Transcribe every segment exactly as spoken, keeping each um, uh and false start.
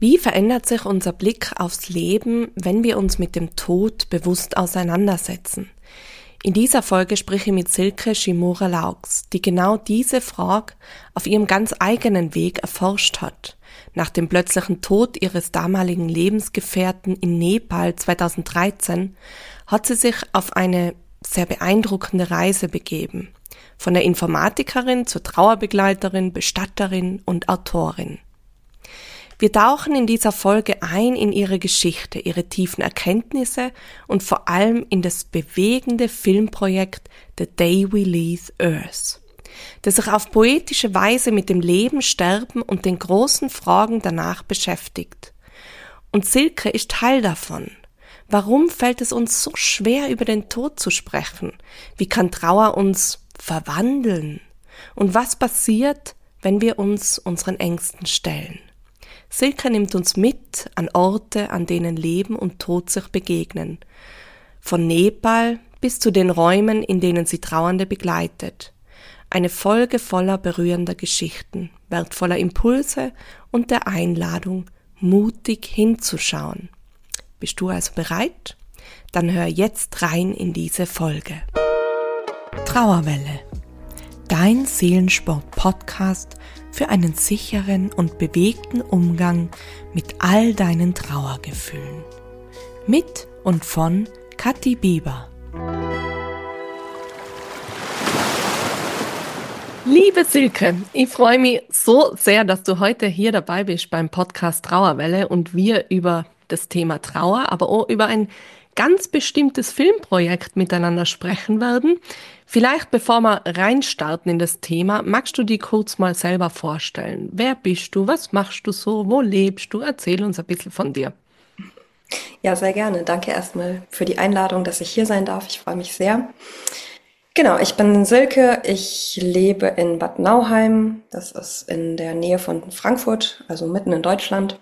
Wie verändert sich unser Blick aufs Leben, wenn wir uns mit dem Tod bewusst auseinandersetzen? In dieser Folge spreche ich mit Silke Shimura-Laux, die genau diese Frage auf ihrem ganz eigenen Weg erforscht hat. Nach dem plötzlichen Tod ihres damaligen Lebensgefährten in Nepal zweitausenddreizehn hat sie sich auf eine sehr beeindruckende Reise begeben. Von der Informatikerin zur Trauerbegleiterin, Bestatterin und Autorin. Wir tauchen in dieser Folge ein in ihre Geschichte, ihre tiefen Erkenntnisse und vor allem in das bewegende Filmprojekt The Day We Leave Earth, das sich auf poetische Weise mit dem Leben, Sterben und den großen Fragen danach beschäftigt. Und Silke ist Teil davon. Warum fällt es uns so schwer, über den Tod zu sprechen? Wie kann Trauer uns verwandeln? Und was passiert, wenn wir uns unseren Ängsten stellen? Silke nimmt uns mit an Orte, an denen Leben und Tod sich begegnen. Von Nepal bis zu den Räumen, in denen sie Trauernde begleitet. Eine Folge voller berührender Geschichten, wertvoller Impulse und der Einladung, mutig hinzuschauen. Bist du also bereit? Dann hör jetzt rein in diese Folge. Trauerwelle. Dein Seelensport-Podcast für einen sicheren und bewegten Umgang mit all deinen Trauergefühlen. Mit und von Kathi Bieber. Liebe Silke, ich freue mich so sehr, dass du heute hier dabei bist beim Podcast Trauerwelle und wir über das Thema Trauer, aber auch über ein ganz bestimmtes Filmprojekt miteinander sprechen werden. Vielleicht bevor wir reinstarten in das Thema, magst du dich kurz mal selber vorstellen? Wer bist du? Was machst du so? Wo lebst du? Erzähl uns ein bisschen von dir. Ja, sehr gerne. Danke erstmal für die Einladung, dass ich hier sein darf. Ich freue mich sehr. Genau, ich bin Silke. Ich lebe in Bad Nauheim. Das ist in der Nähe von Frankfurt, also mitten in Deutschland.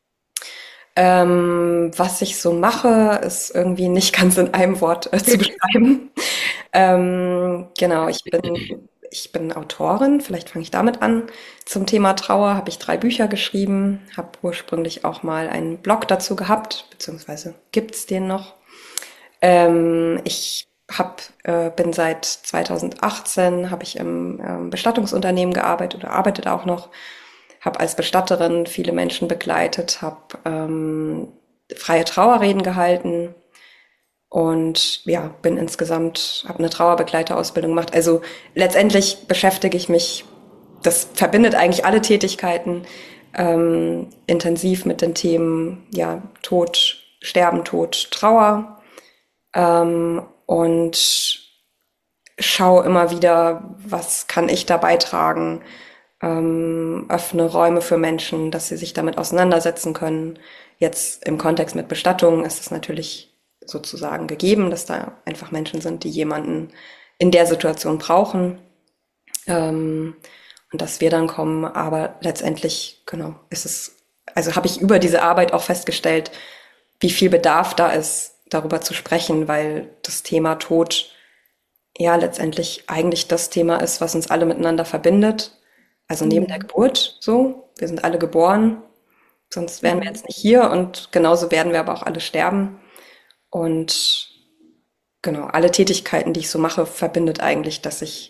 Ähm, was ich so mache, ist irgendwie nicht ganz in einem Wort äh, zu beschreiben. Ähm, genau, ich bin, ich bin Autorin, vielleicht fange ich damit an. Zum Thema Trauer habe ich drei Bücher geschrieben, habe ursprünglich auch mal einen Blog dazu gehabt, beziehungsweise gibt's den noch. Ähm, ich hab, äh, bin seit zweitausendachtzehn, habe ich im ähm, Bestattungsunternehmen gearbeitet oder arbeite da auch noch. Habe als Bestatterin viele Menschen begleitet, habe ähm, freie Trauerreden gehalten und ja, bin insgesamt, habe eine Trauerbegleiterausbildung gemacht. Also letztendlich beschäftige ich mich, das verbindet eigentlich alle Tätigkeiten, ähm, intensiv mit den Themen ja, Tod, Sterben, Tod, Trauer ähm, und schaue immer wieder, was kann ich da beitragen, Ähm, öffne Räume für Menschen, dass sie sich damit auseinandersetzen können. Jetzt im Kontext mit Bestattungen ist es natürlich sozusagen gegeben, dass da einfach Menschen sind, die jemanden in der Situation brauchen ähm, und dass wir dann kommen. Aber letztendlich, genau, ist es, also habe ich über diese Arbeit auch festgestellt, wie viel Bedarf da ist, darüber zu sprechen, weil das Thema Tod ja letztendlich eigentlich das Thema ist, was uns alle miteinander verbindet. Also neben der Geburt so, wir sind alle geboren, sonst wären wir jetzt nicht hier und genauso werden wir aber auch alle sterben. Und genau, alle Tätigkeiten, die ich so mache, verbindet eigentlich, dass ich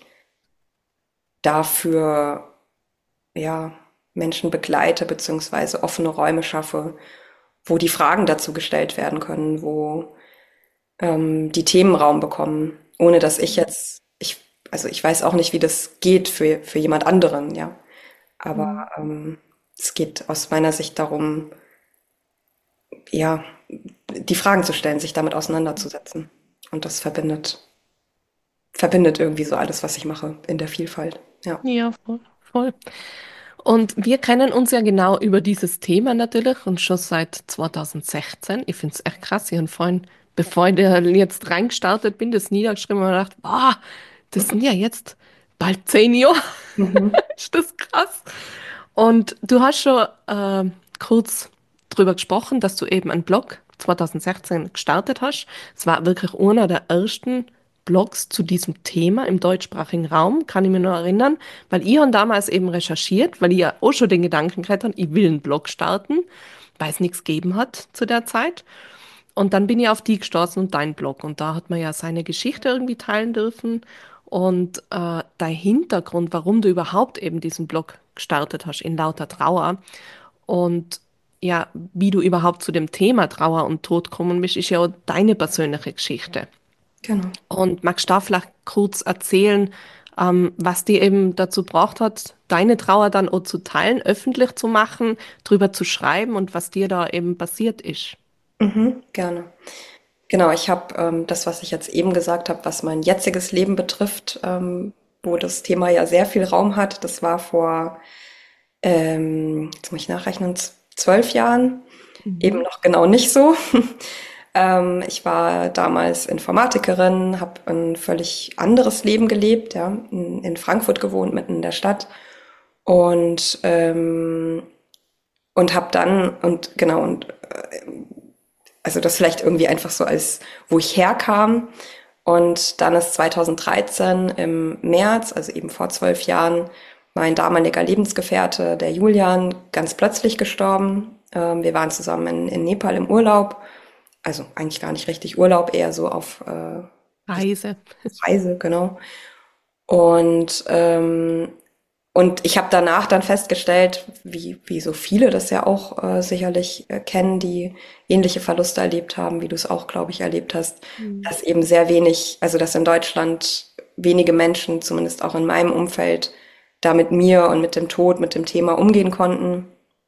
dafür ja, Menschen begleite, beziehungsweise offene Räume schaffe, wo die Fragen dazu gestellt werden können, wo ähm, die Themen Raum bekommen, ohne dass ich jetzt, ich, also ich weiß auch nicht, wie das geht für, für jemand anderen, ja. Aber ähm, es geht aus meiner Sicht darum, ja, die Fragen zu stellen, sich damit auseinanderzusetzen. Und das verbindet, verbindet irgendwie so alles, was ich mache, in der Vielfalt. Ja. Ja, voll, voll. Und wir kennen uns ja genau über dieses Thema natürlich und schon seit zweitausendsechzehn. Ich finde es echt krass. Ich habe vorhin, bevor ich da jetzt reingestartet bin, das niedergeschrieben und gedacht, boah, das sind ja jetzt bald zehn Jahre. Mhm. Ist das krass? Und du hast schon äh, kurz drüber gesprochen, dass du eben einen Blog zweitausendsechzehn gestartet hast. Es war wirklich einer der ersten Blogs zu diesem Thema im deutschsprachigen Raum, kann ich mich noch erinnern, weil ich habe damals eben recherchiert, weil ich ja auch schon den Gedanken gehabt habe, ich will einen Blog starten. weil es nichts gegeben hat zu der Zeit. Und dann bin ich auf die gestoßen und dein Blog. Und da hat man ja seine Geschichte irgendwie teilen dürfen. Und äh, dein Hintergrund, warum du überhaupt eben diesen Blog gestartet hast, in lauter Trauer. Und ja, wie du überhaupt zu dem Thema Trauer und Tod gekommen bist, ist ja auch deine persönliche Geschichte. Genau. Und magst du da vielleicht kurz erzählen, ähm, was dir eben dazu gebracht hat, deine Trauer dann auch zu teilen, öffentlich zu machen, drüber zu schreiben und was dir da eben passiert ist? Mhm, gerne. Genau, ich habe ähm, das, was ich jetzt eben gesagt habe, was mein jetziges Leben betrifft, ähm, wo das Thema ja sehr viel Raum hat, das war vor, ähm, jetzt muss ich nachrechnen, z- zwölf Jahren, eben Mhm. noch genau nicht so. Ähm, ich war damals Informatikerin, habe ein völlig anderes Leben gelebt, ja, in, in Frankfurt gewohnt, mitten in der Stadt. Und, ähm, und habe dann, und genau, und also das vielleicht irgendwie einfach so als, wo ich herkam. Und dann ist zweitausenddreizehn im März, also eben vor zwölf Jahren, mein damaliger Lebensgefährte, der Julian, ganz plötzlich gestorben. Ähm, wir waren zusammen in, in Nepal im Urlaub. Also eigentlich gar nicht richtig Urlaub, eher so auf äh, Reise. Reise, genau. Und ähm, und ich habe danach dann festgestellt, wie, wie so viele das ja auch äh, sicherlich äh, kennen, die ähnliche Verluste erlebt haben, wie du es auch, glaube ich, erlebt hast, Mhm. dass eben sehr wenig, also dass in Deutschland wenige Menschen, zumindest auch in meinem Umfeld, da mit mir und mit dem Tod, mit dem Thema umgehen konnten.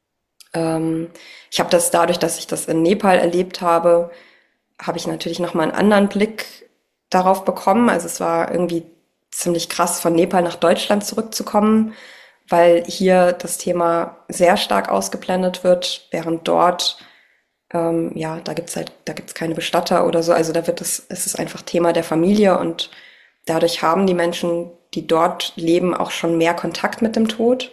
Ähm, ich habe das dadurch, dass ich das in Nepal erlebt habe, habe ich natürlich noch mal einen anderen Blick darauf bekommen. Also es war irgendwie ziemlich krass, von Nepal nach Deutschland zurückzukommen, weil hier das Thema sehr stark ausgeblendet wird, während dort, ähm, ja, da gibt's halt, da gibt's keine Bestatter oder so. Also da wird es, es ist einfach Thema der Familie und dadurch haben die Menschen, die dort leben, auch schon mehr Kontakt mit dem Tod.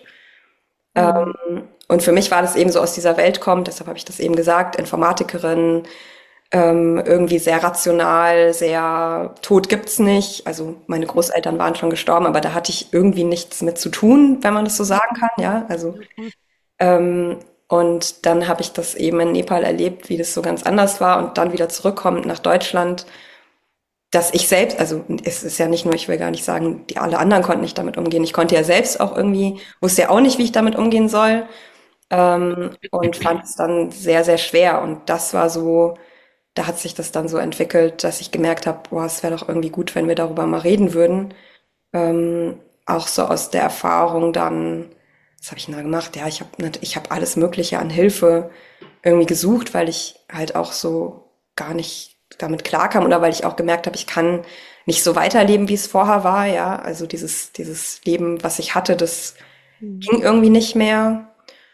Mhm. Und für mich war das eben so aus dieser Welt kommt, deshalb habe ich das eben gesagt, Informatikerin, ähm, irgendwie sehr rational, sehr tot gibt's nicht. Also meine Großeltern waren schon gestorben, aber da hatte ich irgendwie nichts mit zu tun, wenn man das so sagen kann, ja. Also Ja, voll. ähm, und dann habe ich das eben in Nepal erlebt, wie das so ganz anders war und dann wieder zurückkommend nach Deutschland, dass ich selbst, also es ist ja nicht nur, ich will gar nicht sagen, die alle anderen konnten nicht damit umgehen. Ich konnte ja selbst auch irgendwie, wusste ja auch nicht, wie ich damit umgehen soll, ähm, und fand es dann sehr, sehr schwer. Und das war so, da hat sich das dann so entwickelt, dass ich gemerkt habe, boah, es wäre doch irgendwie gut, wenn wir darüber mal reden würden. Ähm, auch so aus der Erfahrung dann, was habe ich denn da gemacht? Ja, ich habe ich hab alles Mögliche an Hilfe irgendwie gesucht, weil ich halt auch so gar nicht damit klarkam oder weil ich auch gemerkt habe, ich kann nicht so weiterleben, wie es vorher war. Ja, also dieses, dieses Leben, was ich hatte, das Mhm. ging irgendwie nicht mehr.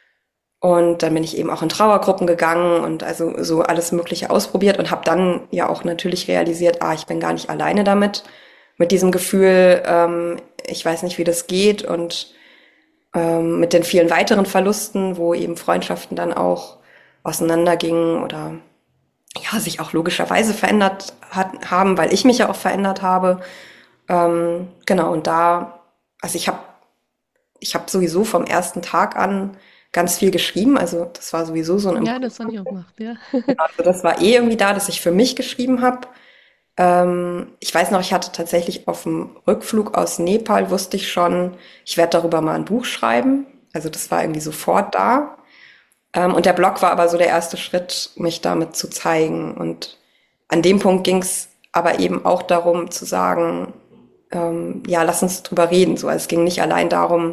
Und dann bin ich eben auch in Trauergruppen gegangen und also so alles Mögliche ausprobiert und habe dann ja auch natürlich realisiert, ah, ich bin gar nicht alleine damit, mit diesem Gefühl, ähm, ich weiß nicht, wie das geht und ähm, mit den vielen weiteren Verlusten, wo eben Freundschaften dann auch auseinandergingen oder ja, sich auch logischerweise verändert hat, haben, weil ich mich ja auch verändert habe. Ähm, genau, und da, also ich habe ich habe sowieso vom ersten Tag an ganz viel geschrieben. Also das war sowieso so ein Ja, Impuls. das habe ich auch gemacht, ja. Also das war eh irgendwie da, dass ich für mich geschrieben habe. Ähm, ich weiß noch, ich hatte tatsächlich auf dem Rückflug aus Nepal, wusste ich schon, ich werde darüber mal ein Buch schreiben. Also das war irgendwie sofort da. Ähm, und der Blog war aber so der erste Schritt, mich damit zu zeigen. Und an dem Punkt ging es aber eben auch darum zu sagen, ähm, ja, lass uns drüber reden. So, also es ging nicht allein darum,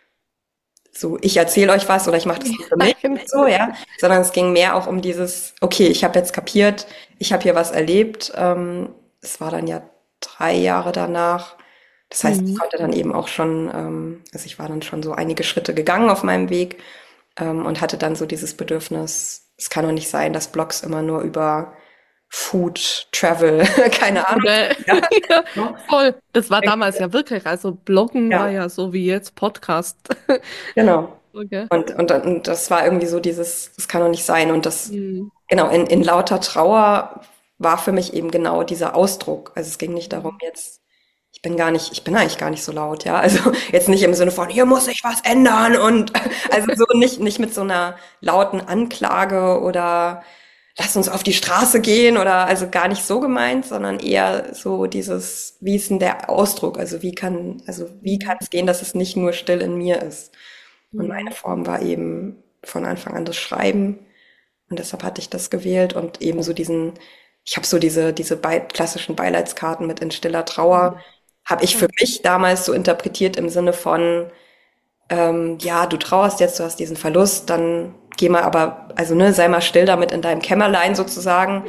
so, ich erzähle euch was oder ich mache das nur für mich, Nein. so, ja, sondern es ging mehr auch um dieses, okay, ich habe jetzt kapiert, ich habe hier was erlebt. Ähm, es war dann ja drei Jahre danach. Das heißt, ich Mhm. konnte dann eben auch schon, ähm, also ich war dann schon so einige Schritte gegangen auf meinem Weg, ähm, und hatte dann so dieses Bedürfnis, es kann doch nicht sein, dass Blogs immer nur über Food, Travel, keine Ahnung. Oder, Ja, ja, so. voll. Das war damals ja wirklich, also Bloggen war Ja, ja so wie jetzt Podcast. genau. Okay. Und, und, und das war irgendwie so dieses, das kann doch nicht sein. Und das, Mhm. genau, in, in lauter Trauer war für mich eben genau dieser Ausdruck. Also es ging nicht darum, jetzt ich bin gar nicht, ich bin eigentlich gar nicht so laut, ja. Also jetzt nicht im Sinne von, hier muss sich was ändern und also so nicht, nicht mit so einer lauten Anklage oder lass uns auf die Straße gehen oder also gar nicht so gemeint, sondern eher so dieses, wie ist denn der Ausdruck? Also wie kann, also wie kann Mhm. es gehen, dass es nicht nur still in mir ist? Und meine Mhm. Form war eben von Anfang an das Schreiben. Und deshalb hatte ich das gewählt und eben so diesen, ich habe so diese, diese bei, klassischen Beileidskarten mit in stiller Trauer, habe ich für Mhm. mich damals so interpretiert im Sinne von, ähm, ja, du trauerst jetzt, du hast diesen Verlust, dann geh mal aber, also ne, sei mal still damit in deinem Kämmerlein sozusagen.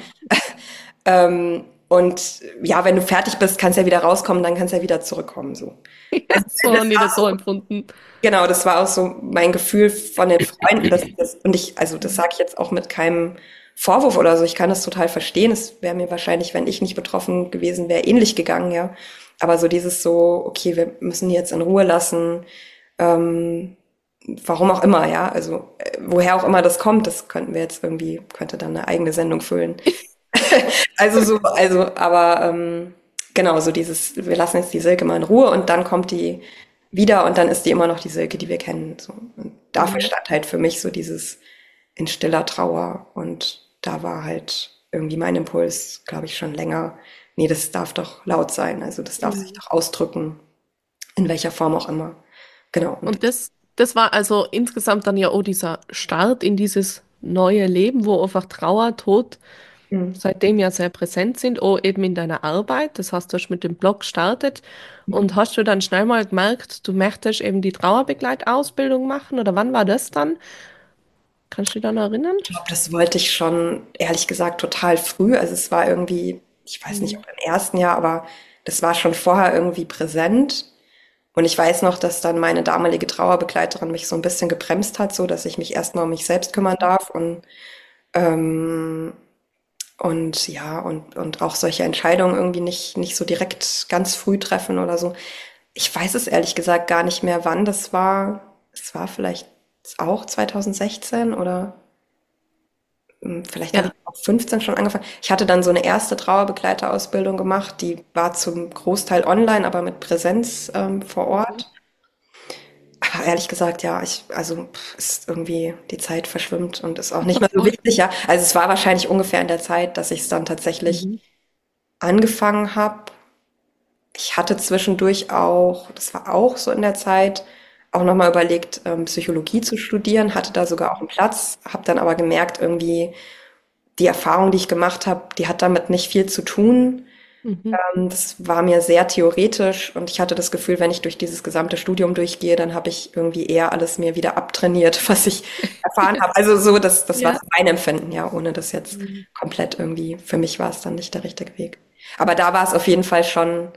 Ähm, und ja, wenn du fertig bist, kannst ja wieder rauskommen, dann kannst ja wieder zurückkommen. So. Ja, so Das haben die war das so empfunden. Genau, das war auch so mein Gefühl von den Freunden, dass das, und ich, also das sage ich jetzt auch mit keinem Vorwurf oder so, ich kann das total verstehen. Es wäre mir wahrscheinlich, wenn ich nicht betroffen gewesen wäre, ähnlich gegangen, ja. Aber so dieses so, okay, wir müssen die jetzt in Ruhe lassen, ähm, warum auch immer, ja. Also äh, woher auch immer das kommt, das könnten wir jetzt irgendwie, könnte dann eine eigene Sendung füllen. Also so, also, aber ähm, genau, so dieses, wir lassen jetzt die Silke mal in Ruhe und dann kommt die wieder und dann ist die immer noch die Silke, die wir kennen. So. Und dafür Mhm. stand halt für mich so dieses in stiller Trauer und da war halt irgendwie mein Impuls, glaube ich, schon länger, nee, das darf doch laut sein, also das darf sich Mhm. doch ausdrücken, in welcher Form auch immer. Genau, und Und das, das war also insgesamt dann ja auch dieser Start in dieses neue Leben, wo einfach Trauer, Tod mm, seitdem ja sehr präsent sind, auch eben in deiner Arbeit. Das hast du hast mit dem Blog gestartet. Und hast du dann schnell mal gemerkt, du möchtest eben die Trauerbegleitausbildung machen? Oder wann war das dann? Kannst du dich daran erinnern? ich glaube, das wollte ich schon, ehrlich gesagt, total früh. Also es war irgendwie, ich weiß nicht, Mhm. ob im ersten Jahr, aber das war schon vorher irgendwie präsent. Und ich weiß noch, dass dann meine damalige Trauerbegleiterin mich so ein bisschen gebremst hat, so dass ich mich erstmal um mich selbst kümmern darf und ähm, und ja und und auch solche Entscheidungen irgendwie nicht nicht so direkt ganz früh treffen oder so. Ich weiß es ehrlich gesagt gar nicht mehr, wann das war. Es war vielleicht auch zwanzig sechzehn oder hm, vielleicht habe ich Ja. auch fünfzehn schon angefangen. Ich hatte dann so eine erste Trauerbegleiterausbildung gemacht, die war zum Großteil online, aber mit Präsenz ähm, vor Mhm. Ort. Aber ehrlich gesagt, ja, ich, also pff, ist irgendwie die Zeit verschwimmt und ist auch nicht mehr so Voll. wichtig, ja. Also es war wahrscheinlich ungefähr in der Zeit, dass ich es dann tatsächlich Mhm. angefangen habe. Ich hatte zwischendurch auch, das war auch so in der Zeit, auch nochmal überlegt, ähm, Psychologie zu studieren, hatte da sogar auch einen Platz, habe dann aber gemerkt, irgendwie die Erfahrung, die ich gemacht habe, die hat damit nicht viel zu tun. Mhm. Ähm, Das war mir sehr theoretisch und ich hatte das Gefühl, wenn ich durch dieses gesamte Studium durchgehe, dann habe ich irgendwie eher alles mir wieder abtrainiert, was ich erfahren habe. Also so, das, das war Ja. so mein Empfinden, ja, ohne das jetzt Mhm. komplett irgendwie, für mich war es dann nicht der richtige Weg. Aber da war es auf jeden Fall schon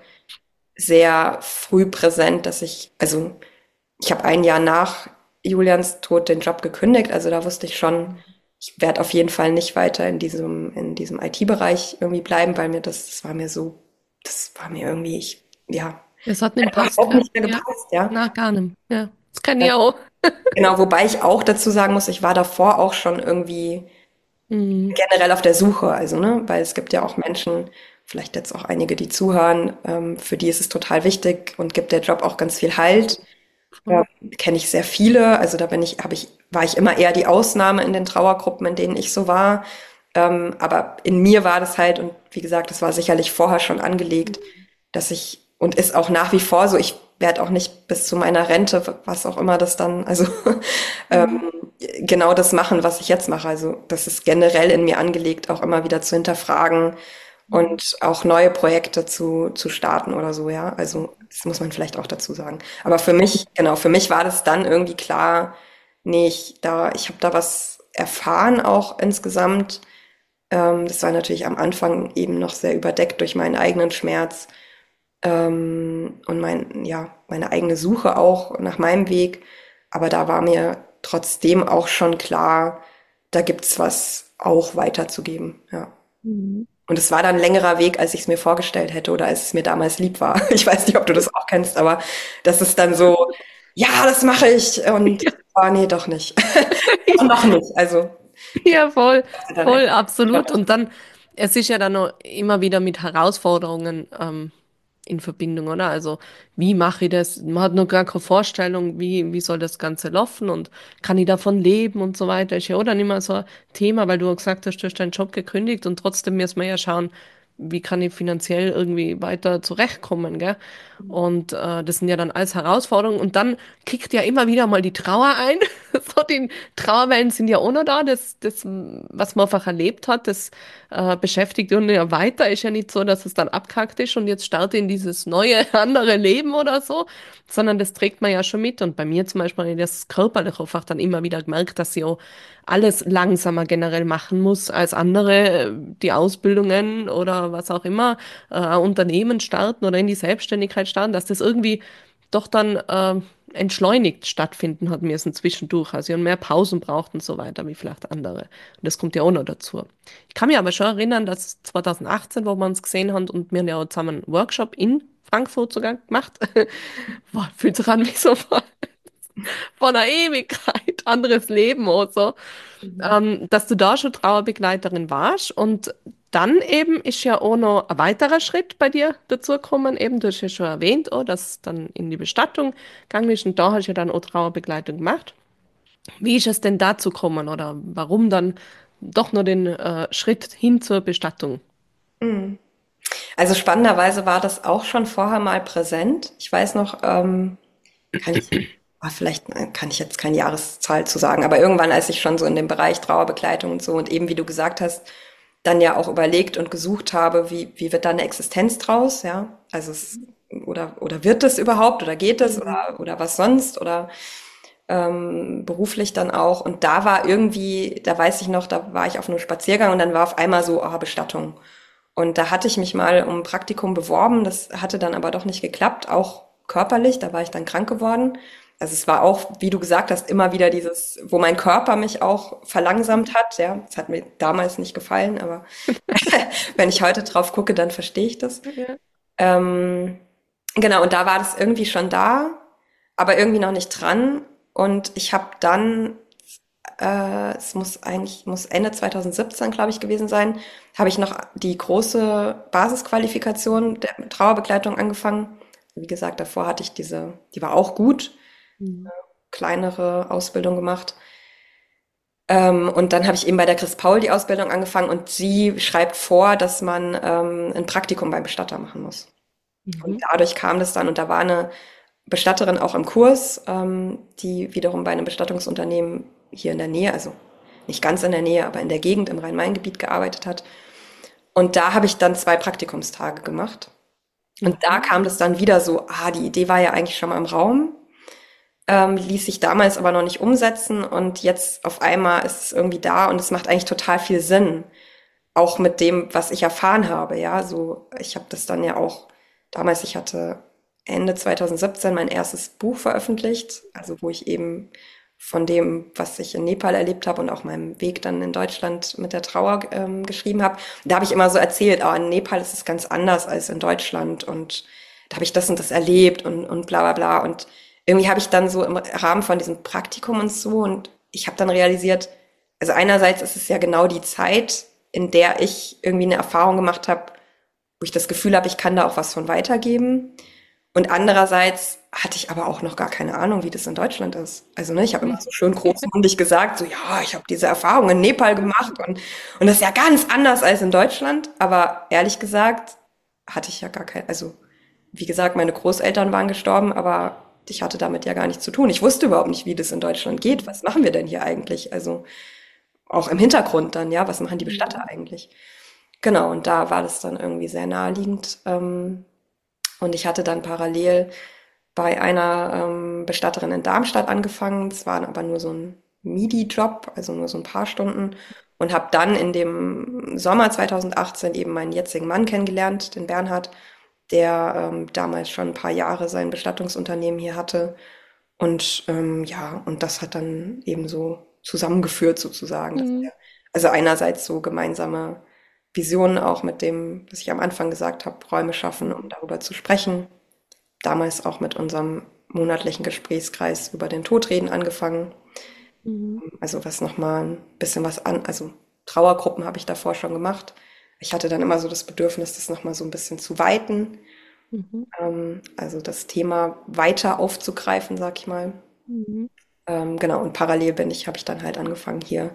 sehr früh präsent, dass ich, also ich habe ein Jahr nach Julians Tod den Job gekündigt, also da wusste ich schon, ich werde auf jeden Fall nicht weiter in diesem, in diesem I T-Bereich irgendwie bleiben, weil mir das, das war mir so, das war mir irgendwie, ich, ja, Es hat nicht hat passt, überhaupt gell? nicht mehr Ja. gepasst, ja. Na, gar nicht. Ja. Das kann ich auch. Genau, wobei ich auch dazu sagen muss, ich war davor auch schon irgendwie Mhm. generell auf der Suche, also, ne, weil es gibt ja auch Menschen, vielleicht jetzt auch einige, die zuhören, ähm, für die ist es total wichtig und gibt der Job auch ganz viel Halt. Ja, Voll. kenne ich sehr viele. Also da bin ich, habe ich, war ich immer eher die Ausnahme in den Trauergruppen, in denen ich so war. Ähm, aber in mir war das halt, und wie gesagt, das war sicherlich vorher schon angelegt, dass ich, und ist auch nach wie vor so, ich werde auch nicht bis zu meiner Rente, was auch immer das dann, also Mhm. genau das machen, was ich jetzt mache. Also das ist generell in mir angelegt, auch immer wieder zu hinterfragen Mhm. und auch neue Projekte zu, zu starten oder so, ja. Also das muss man vielleicht auch dazu sagen. Aber für mich, genau, für mich war das dann irgendwie klar, nee, ich da, ich habe da was erfahren auch insgesamt. Ähm, das war natürlich am Anfang eben noch sehr überdeckt durch meinen eigenen Schmerz ähm, und mein, ja, meine eigene Suche auch nach meinem Weg. Aber da war mir trotzdem auch schon klar, da gibt's was auch weiterzugeben, ja. Mhm. Und es war dann ein längerer Weg, als ich es mir vorgestellt hätte oder als es mir damals lieb war. Ich weiß nicht, ob du das auch kennst, aber das ist dann so, ja, das mache ich und ah, nee, doch nicht. Und noch nicht. Also Ja, voll, dann voll, einfach. absolut. Und dann, es ist ja dann noch immer wieder mit Herausforderungen ähm, in Verbindung, oder? Also, wie mache ich das? Man hat noch gar keine Vorstellung, wie, wie soll das Ganze laufen und kann ich davon leben und so weiter. Ist ja auch dann immer so ein Thema, weil du auch gesagt hast, du hast deinen Job gekündigt und trotzdem müssen wir ja schauen, wie kann ich finanziell irgendwie weiter zurechtkommen, gell? Und äh, das sind ja dann alles Herausforderungen. Und dann kickt ja immer wieder mal die Trauer ein. So, die Trauerwellen sind ja auch noch da. Das, das, was man einfach erlebt hat, das äh, beschäftigt uns ja weiter. Ist ja nicht so, dass es dann abkackt ist und jetzt starte in dieses neue, andere Leben oder so, sondern das trägt man ja schon mit. Und bei mir zum Beispiel habe ich das körperlich einfach dann immer wieder gemerkt, dass ich auch alles langsamer generell machen muss als andere, äh, die Ausbildungen oder was auch immer, äh, ein Unternehmen starten oder in die Selbstständigkeit starten, dass das irgendwie doch dann äh, entschleunigt stattfinden hat müssen zwischendurch. Also ich mehr Pausen braucht und so weiter, wie vielleicht andere. Und das kommt ja auch noch dazu. Ich kann mich aber schon erinnern, dass zwanzig achtzehn, wo wir uns gesehen haben und wir haben ja auch zusammen einen Workshop in Frankfurt sogar gemacht. Boah, fühlt sich an wie so vor, vor einer Ewigkeit, anderes Leben oder so, Mhm. ähm, dass du da schon Trauerbegleiterin warst und dann eben ist ja auch noch ein weiterer Schritt bei dir dazugekommen. Eben, du hast ja schon erwähnt, oh, dass dann in die Bestattung gegangen ist und da hast du ja dann auch Trauerbegleitung gemacht. Wie ist es denn dazu gekommen oder warum dann doch nur den äh, Schritt hin zur Bestattung? Mhm. Also spannenderweise war das auch schon vorher mal präsent. Ich weiß noch, ähm, kann ich, ah, vielleicht äh, kann ich jetzt keine Jahreszahl zu sagen, aber irgendwann, als ich schon so in dem Bereich Trauerbegleitung und so und eben, wie du gesagt hast, dann ja auch überlegt und gesucht habe, wie, wie wird da eine Existenz draus, ja? Also es, oder, oder wird es überhaupt oder geht es Mhm. oder, oder was sonst oder ähm, beruflich dann auch. Und da war irgendwie, da weiß ich noch, da war ich auf einem Spaziergang und dann war auf einmal so, ah, Bestattung. Und da hatte ich mich mal um ein Praktikum beworben, das hatte dann aber doch nicht geklappt, auch körperlich, da war ich dann krank geworden. Also es war auch, wie du gesagt hast, immer wieder dieses, wo mein Körper mich auch verlangsamt hat, ja. Das hat mir damals nicht gefallen, aber wenn ich heute drauf gucke, dann verstehe ich das. Ja. Ähm, genau, und da war das irgendwie schon da, aber irgendwie noch nicht dran. Und ich habe dann, äh, es muss eigentlich, muss Ende zwanzig siebzehn, glaube ich, gewesen sein, habe ich noch die große Basisqualifikation der Trauerbegleitung angefangen. Wie gesagt, davor hatte ich diese, die war auch gut, Mhm. kleinere Ausbildung gemacht. Ähm, und dann habe ich eben bei der Chris Paul die Ausbildung angefangen und sie schreibt vor, dass man ähm, ein Praktikum beim Bestatter machen muss. Und Mhm. dadurch kam das dann, und da war eine Bestatterin auch im Kurs, ähm, die wiederum bei einem Bestattungsunternehmen hier in der Nähe, also nicht ganz in der Nähe, aber in der Gegend im Rhein-Main-Gebiet gearbeitet hat. Und da habe ich dann zwei Praktikumstage gemacht. Und da Mhm. kam das dann wieder so, ah, die Idee war ja eigentlich schon mal im Raum, ähm, ließ sich damals aber noch nicht umsetzen und jetzt auf einmal ist es irgendwie da und es macht eigentlich total viel Sinn, auch mit dem, was ich erfahren habe, ja, so, ich habe das dann ja auch damals, ich hatte Ende zwanzig siebzehn mein erstes Buch veröffentlicht, also wo ich eben von dem, was ich in Nepal erlebt habe und auch meinem Weg dann in Deutschland mit der Trauer ähm, geschrieben habe. Da habe ich immer so erzählt, ah, in Nepal ist es ganz anders als in Deutschland und da habe ich das und das erlebt und, und bla bla bla. Und irgendwie habe ich dann so im Rahmen von diesem Praktikum und so und ich habe dann realisiert, also einerseits ist es ja genau die Zeit, in der ich irgendwie eine Erfahrung gemacht habe, wo ich das Gefühl habe, ich kann da auch was von weitergeben. Und andererseits hatte ich aber auch noch gar keine Ahnung, wie das in Deutschland ist. Also, ne, ich habe immer so schön großmundig gesagt, so ja, ich habe diese Erfahrung in Nepal gemacht und, und das ist ja ganz anders als in Deutschland. Aber ehrlich gesagt hatte ich ja gar kein, also wie gesagt, meine Großeltern waren gestorben, aber ich hatte damit ja gar nichts zu tun. Ich wusste überhaupt nicht, wie das in Deutschland geht. Was machen wir denn hier eigentlich? Also auch im Hintergrund dann, ja, was machen die Bestatter Mhm. eigentlich? Genau, und da war das dann irgendwie sehr naheliegend. Ähm, und ich hatte dann parallel bei einer ähm, Bestatterin in Darmstadt angefangen. Es waren aber nur so ein Midi-Job, also nur so ein paar Stunden. Und habe dann in dem Sommer zwanzig achtzehn eben meinen jetzigen Mann kennengelernt, den Bernhard, der ähm, damals schon ein paar Jahre sein Bestattungsunternehmen hier hatte. Und ähm, ja, und das hat dann eben so zusammengeführt sozusagen. Dass Mhm. wir, also einerseits so gemeinsame Visionen auch mit dem, was ich am Anfang gesagt habe, Räume schaffen, um darüber zu sprechen. Damals auch mit unserem monatlichen Gesprächskreis über den Tod reden angefangen. Mhm. Also was nochmal ein bisschen was an, also Trauergruppen habe ich davor schon gemacht. Ich hatte dann immer so das Bedürfnis, das nochmal so ein bisschen zu weiten. Mhm. Ähm, also das Thema weiter aufzugreifen, sag ich mal. Mhm. Ähm, genau, und parallel bin ich, habe ich dann halt angefangen, hier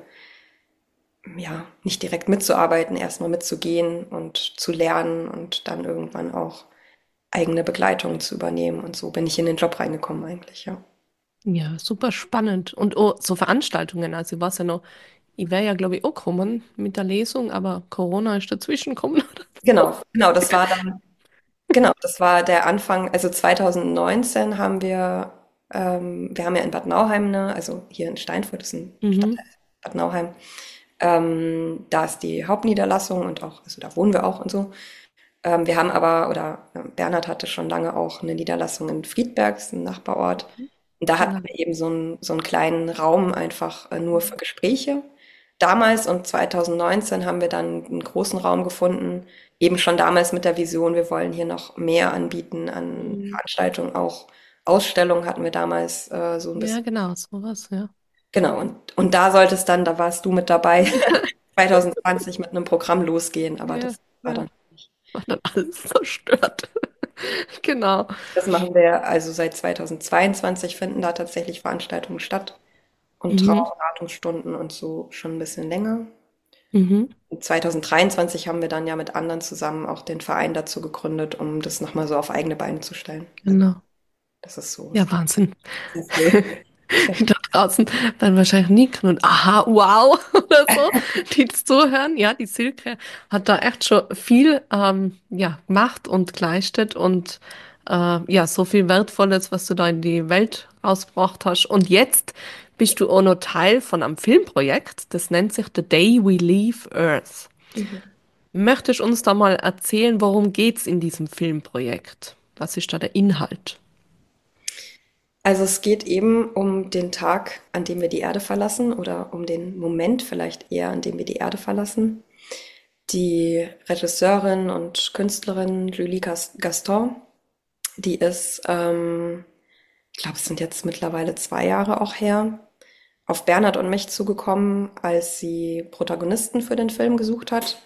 ja nicht direkt mitzuarbeiten, erstmal mitzugehen und zu lernen und dann irgendwann auch eigene Begleitung zu übernehmen. Und so bin ich in den Job reingekommen eigentlich, ja. Ja, super spannend. Und oh, so Veranstaltungen, also ich weiß ja noch, ich wäre ja, glaube ich, auch gekommen mit der Lesung, aber Corona ist dazwischen gekommen oder so. Genau, genau, das war dann, genau, das war der Anfang, also zwanzig neunzehn haben wir, ähm, wir haben ja in Bad Nauheim, ne, also hier in Steinfurt ist ein Mhm. Stadtteil, Bad Nauheim, ähm, da ist die Hauptniederlassung und auch, also da wohnen wir auch und so. Ähm, wir haben aber, oder äh, Bernhard hatte schon lange auch eine Niederlassung in Friedberg, das ist ein Nachbarort. Und da hatten Genau. wir eben so einen, so einen kleinen Raum einfach äh, nur für Gespräche. Damals und zwanzig neunzehn haben wir dann einen großen Raum gefunden, eben schon damals mit der Vision, wir wollen hier noch mehr anbieten an Mhm. Veranstaltungen, auch Ausstellungen hatten wir damals äh, so ein Ja, bisschen. genau, sowas, ja. Genau, und, und da sollte es dann, da warst du mit dabei, zwanzig zwanzig mit einem Programm losgehen, aber Ja, das war ja. dann nicht. War dann alles zerstört. Genau. Das machen wir also seit zwanzig zweiundzwanzig finden da tatsächlich Veranstaltungen statt und Mhm. Trauerberatungsstunden und so schon ein bisschen länger. Mhm. Und zwanzig dreiundzwanzig haben wir dann ja mit anderen zusammen auch den Verein dazu gegründet, um das nochmal so auf eigene Beine zu stellen. Also Genau. das ist so Ja, Wahnsinn. sehr cool. Da draußen werden wahrscheinlich nicken und aha, wow oder so, die zuhören. Ja, die Silke hat da echt schon viel ähm, ja, gemacht und geleistet und äh, ja, so viel Wertvolles, was du da in die Welt rausgebracht hast. Und jetzt bist du auch noch Teil von einem Filmprojekt, das nennt sich The Day We Leave Earth. Mhm. Möchtest du uns da mal erzählen, worum geht's in diesem Filmprojekt? Was ist da der Inhalt? Also es geht eben um den Tag, an dem wir die Erde verlassen oder um den Moment vielleicht eher, an dem wir die Erde verlassen. Die Regisseurin und Künstlerin Julie Gas- Gaston, die ist, ähm, ich glaube, es sind jetzt mittlerweile zwei Jahre auch her, auf Bernhard und mich zugekommen, als sie Protagonisten für den Film gesucht hat.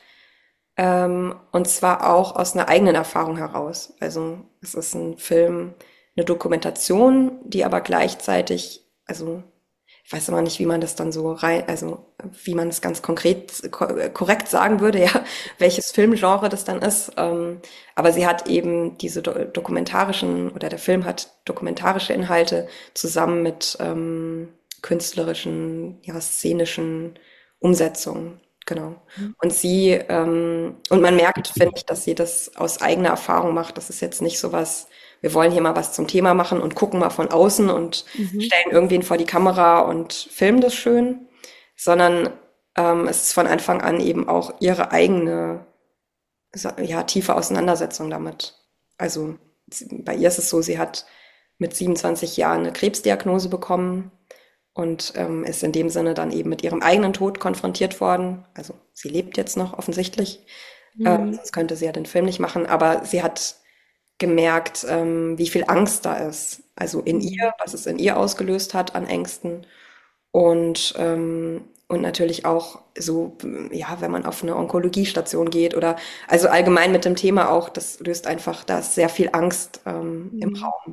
Ähm, und zwar auch aus einer eigenen Erfahrung heraus. Also es ist ein Film, eine Dokumentation, die aber gleichzeitig, also ich weiß immer nicht, wie man das dann so rein, also wie man es ganz konkret, ko korrekt sagen würde, ja, welches Filmgenre das dann ist. Ähm, aber sie hat eben diese do dokumentarischen, oder der Film hat dokumentarische Inhalte zusammen mit ähm, künstlerischen, ja, szenischen Umsetzungen. Genau. Und sie, ähm, und man merkt, finde ich, dass sie das aus eigener Erfahrung macht. Das ist jetzt nicht so was, wir wollen hier mal was zum Thema machen und gucken mal von außen und Mhm. stellen irgendwen vor die Kamera und filmen das schön, sondern ähm, es ist von Anfang an eben auch ihre eigene, so- ja, tiefe Auseinandersetzung damit. Also sie- bei ihr ist es so, sie hat mit siebenundzwanzig Jahren eine Krebsdiagnose bekommen und ähm, ist in dem Sinne dann eben mit ihrem eigenen Tod konfrontiert worden. Also sie lebt jetzt noch offensichtlich, ähm, Mhm. sonst könnte sie ja den Film nicht machen, aber sie hat gemerkt, ähm, wie viel Angst da ist. Also in Mhm. ihr, was es in ihr ausgelöst hat an Ängsten. Und, ähm, und natürlich auch so, ja, wenn man auf eine Onkologiestation geht oder also allgemein mit dem Thema auch, das löst einfach, da ist sehr viel Angst ähm, im Mhm. Raum.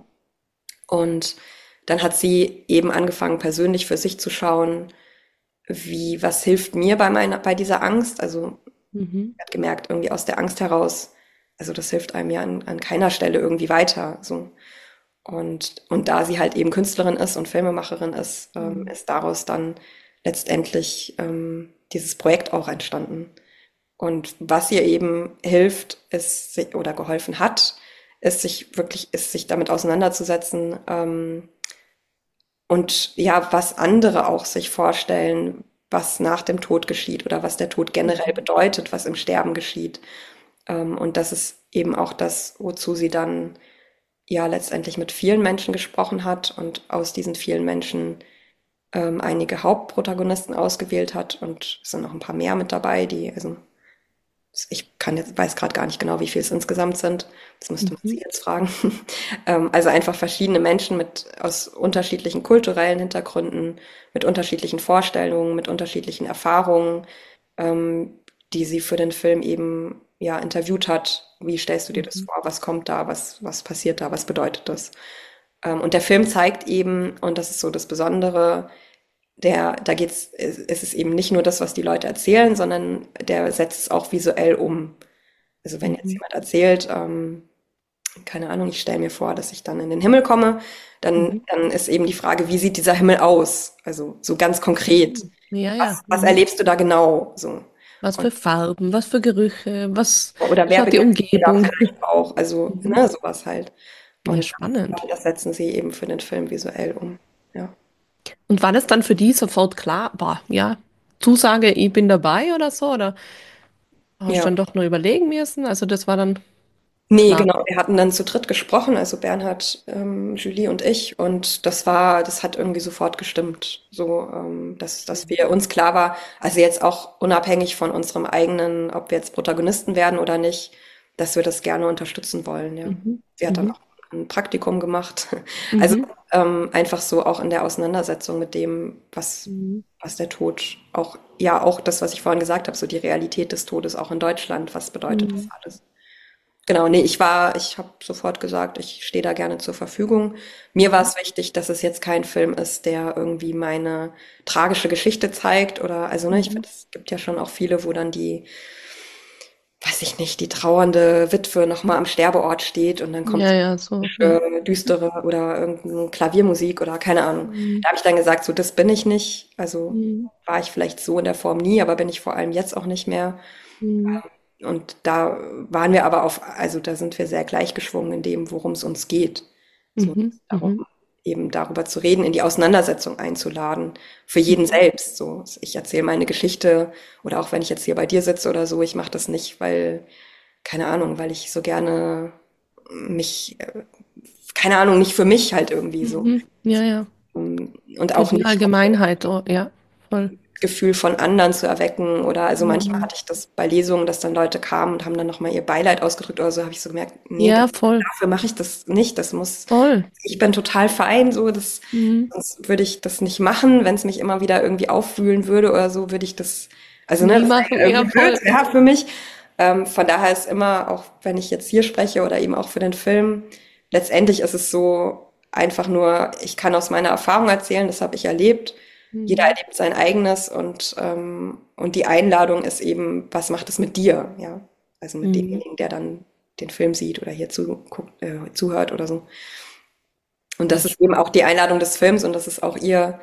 Und dann hat sie eben angefangen, persönlich für sich zu schauen, wie, was hilft mir bei meiner, bei dieser Angst? Also Mhm. hat gemerkt, irgendwie aus der Angst heraus, also das hilft einem ja an, an keiner Stelle irgendwie weiter. So. Und, und da sie halt eben Künstlerin ist und Filmemacherin ist, ähm, Mhm. ist daraus dann letztendlich ähm, dieses Projekt auch entstanden. Und was ihr eben hilft, ist, si- oder geholfen hat, ist sich wirklich, ist sich damit auseinanderzusetzen, ähm, und ja, was andere auch sich vorstellen, was nach dem Tod geschieht oder was der Tod generell Mhm. bedeutet, was im Sterben geschieht. Ähm, und das ist eben auch das, wozu sie dann ja letztendlich mit vielen Menschen gesprochen hat und aus diesen vielen Menschen ähm, einige Hauptprotagonisten ausgewählt hat. Und es sind noch ein paar mehr mit dabei, die, also ich kann jetzt, weiß gerade gar nicht genau, wie viel es insgesamt sind. Das müsste man Mhm. sie jetzt fragen. Ähm, also einfach verschiedene Menschen mit aus unterschiedlichen kulturellen Hintergründen, mit unterschiedlichen Vorstellungen, mit unterschiedlichen Erfahrungen, ähm, die sie für den Film eben ja, interviewt hat. Wie stellst du dir das Mhm. vor? Was kommt da? Was, was passiert da? Was bedeutet das? Ähm, und der Film zeigt eben, und das ist so das Besondere, der, da geht's, es es ist eben nicht nur das, was die Leute erzählen, sondern der setzt es auch visuell um. Also wenn jetzt Mhm. jemand erzählt, ähm, keine Ahnung, ich stelle mir vor, dass ich dann in den Himmel komme, dann, Mhm. dann ist eben die Frage, wie sieht dieser Himmel aus? Also so ganz konkret. Mhm. Ja, ja. Was, was Mhm. erlebst du da genau? So. Was Und, für Farben, was für Gerüche, was oder wer schaut die begegnet dir da Umgebung? vielleicht auch? Also, Mhm. ne, sowas halt. Ja, Und spannend. das setzen sie eben für den Film visuell um. Ja. Und war das dann für die sofort klar, boah, ja, Zusage, ich bin dabei oder so? Oder hast du Ja. dann doch nur überlegen müssen? Also das war dann Nee, klar. genau. Wir hatten dann zu dritt gesprochen, also Bernhard, ähm, Julie und ich. Und das war, das hat irgendwie sofort gestimmt. So, ähm, dass, dass wir uns klar war, also jetzt auch unabhängig von unserem eigenen, ob wir jetzt Protagonisten werden oder nicht, dass wir das gerne unterstützen wollen, ja. Mhm. Sie hat dann Mhm. auch ein Praktikum gemacht. Also Mhm. ähm, einfach so auch in der Auseinandersetzung mit dem, was, Mhm. was der Tod auch, ja, auch das, was ich vorhin gesagt habe, so die Realität des Todes auch in Deutschland, was bedeutet das Mhm. alles? Genau, nee, ich war, ich habe sofort gesagt, ich stehe da gerne zur Verfügung. Mir war Mhm. es wichtig, dass es jetzt kein Film ist, der irgendwie meine tragische Geschichte zeigt oder, also ne, ich Mhm. finde, es gibt ja schon auch viele, wo dann die, weiß ich nicht, die trauernde Witwe nochmal am Sterbeort steht und dann kommt Ja, ja, so, ja. äh, düstere oder irgendeine Klaviermusik oder keine Ahnung. Mhm. Da habe ich dann gesagt, so das bin ich nicht. Also Mhm. war ich vielleicht so in der Form nie, aber bin ich vor allem jetzt auch nicht mehr. Mhm. Und da waren wir aber auf, also da sind wir sehr gleichgeschwungen in dem, worum es uns geht. So Mhm. darum, Mhm. eben darüber zu reden, in die Auseinandersetzung einzuladen, für jeden Mhm. selbst. So, ich erzähle meine Geschichte oder auch wenn ich jetzt hier bei dir sitze oder so, ich mache das nicht, weil, keine Ahnung, weil ich so gerne mich, äh, keine Ahnung, nicht für mich halt irgendwie so. Mhm. Ja, ja. Und Für auch die nicht um Allgemeinheit, oh, ja, voll. Gefühl von anderen zu erwecken oder also manchmal Mhm. hatte ich das bei Lesungen, dass dann Leute kamen und haben dann noch mal ihr Beileid ausgedrückt oder so, habe ich so gemerkt, nee, das, Ja, voll, dafür mache ich das nicht. Das muss, voll. ich bin total fein, so das, Mhm. sonst würde ich das nicht machen, wenn es mich immer wieder irgendwie aufwühlen würde oder so, würde ich das, also ne, Nie das wäre machen, ja ja, irgendwie blöd, voll. ja, für mich. Ähm, von daher ist immer, auch wenn ich jetzt hier spreche oder eben auch für den Film, letztendlich ist es so einfach nur, ich kann aus meiner Erfahrung erzählen, das habe ich erlebt. Jeder Mhm. erlebt sein eigenes und, ähm, und die Einladung ist eben, was macht es mit dir, ja? Also mit Mhm. demjenigen, der dann den Film sieht oder hier zuguckt, äh, zuhört oder so. Und das ist eben auch die Einladung des Films und das ist auch ihr,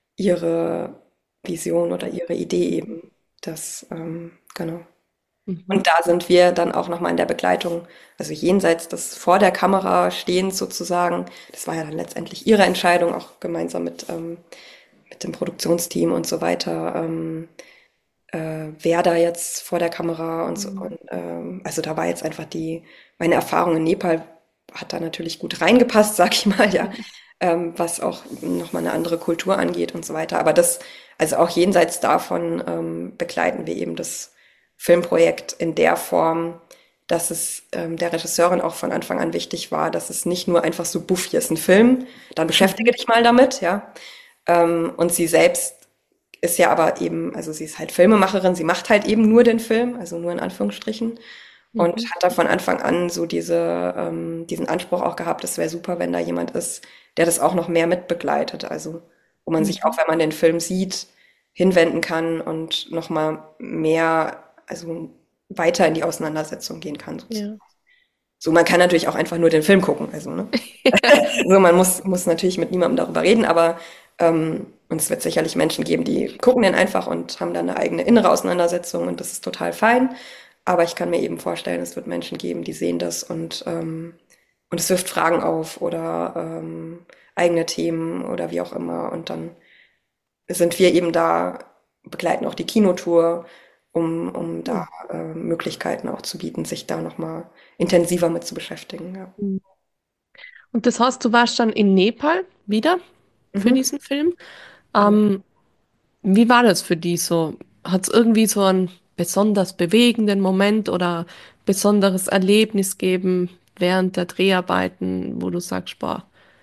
ihre Vision oder ihre Idee Mhm. eben. Das, ähm, genau. Mhm. Und da sind wir dann auch nochmal in der Begleitung, also jenseits des vor der Kamera Stehens sozusagen. Das war ja dann letztendlich ihre Entscheidung, auch gemeinsam mit, ähm, mit dem Produktionsteam und so weiter. Ähm, äh, wer da jetzt vor der Kamera und so. Mhm. Und, ähm, also da war jetzt einfach die, meine Erfahrung in Nepal hat da natürlich gut reingepasst, sag ich mal, ja, ähm, was auch nochmal eine andere Kultur angeht und so weiter. Aber das, also auch jenseits davon ähm, begleiten wir eben das Filmprojekt in der Form, dass es ähm, der Regisseurin auch von Anfang an wichtig war, dass es nicht nur einfach so, buff, hier ist ein Film, dann beschäftige Mhm. dich mal damit, ja. Ähm, und sie selbst ist ja aber eben, also sie ist halt Filmemacherin, sie macht halt eben nur den Film, also nur in Anführungsstrichen. Und Mhm. hat da von Anfang an so diese, ähm, diesen Anspruch auch gehabt, es wäre super, wenn da jemand ist, der das auch noch mehr mitbegleitet. Also wo man sich auch, Mhm. wenn man den Film sieht, hinwenden kann und noch mal mehr, also weiter in die Auseinandersetzung gehen kann. Sozusagen. Ja. So, man kann natürlich auch einfach nur den Film gucken, also ne? So, man muss, muss natürlich mit niemandem darüber reden, aber ähm, und es wird sicherlich Menschen geben, die gucken den einfach und haben dann eine eigene innere Auseinandersetzung und das ist total fein. Aber ich kann mir eben vorstellen, es wird Menschen geben, die sehen das und, ähm, und es wirft Fragen auf oder ähm, eigene Themen oder wie auch immer. Und dann sind wir eben da, begleiten auch die Kinotour, um, um Cool. da äh, Möglichkeiten auch zu bieten, sich da nochmal intensiver mit zu beschäftigen. Ja. Mhm. Und das heißt, du warst dann in Nepal wieder für Mhm. diesen Film. Genau. Ähm, Wie war das für die so? Hat es irgendwie so einen besonders bewegenden Moment oder besonderes Erlebnis gegeben während der Dreharbeiten, wo du sagst, boah,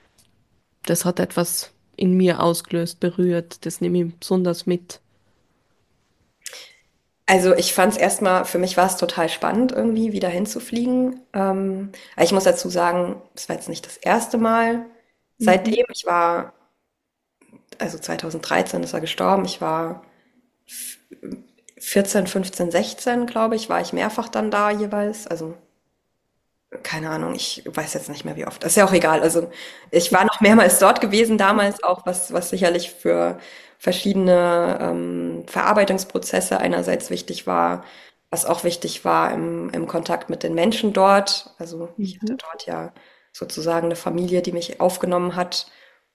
das hat etwas in mir ausgelöst, berührt, das nehme ich besonders mit. Also ich fand es erstmal, für mich war es total spannend, irgendwie wieder hinzufliegen. Ähm, aber ich muss dazu sagen, es war jetzt nicht das erste Mal Mhm. seitdem. Ich war, also zweitausenddreizehn ist er gestorben. Ich war vierzehn, fünfzehn, sechzehn, glaube ich, war ich mehrfach dann da jeweils. Also keine Ahnung, ich weiß jetzt nicht mehr wie oft. Ist ja auch egal. Also ich war noch mehrmals dort gewesen damals, auch was, was sicherlich für verschiedene ähm, Verarbeitungsprozesse einerseits wichtig war, was auch wichtig war im, im Kontakt mit den Menschen dort. Also ich hatte Mhm. dort ja sozusagen eine Familie, die mich aufgenommen hat,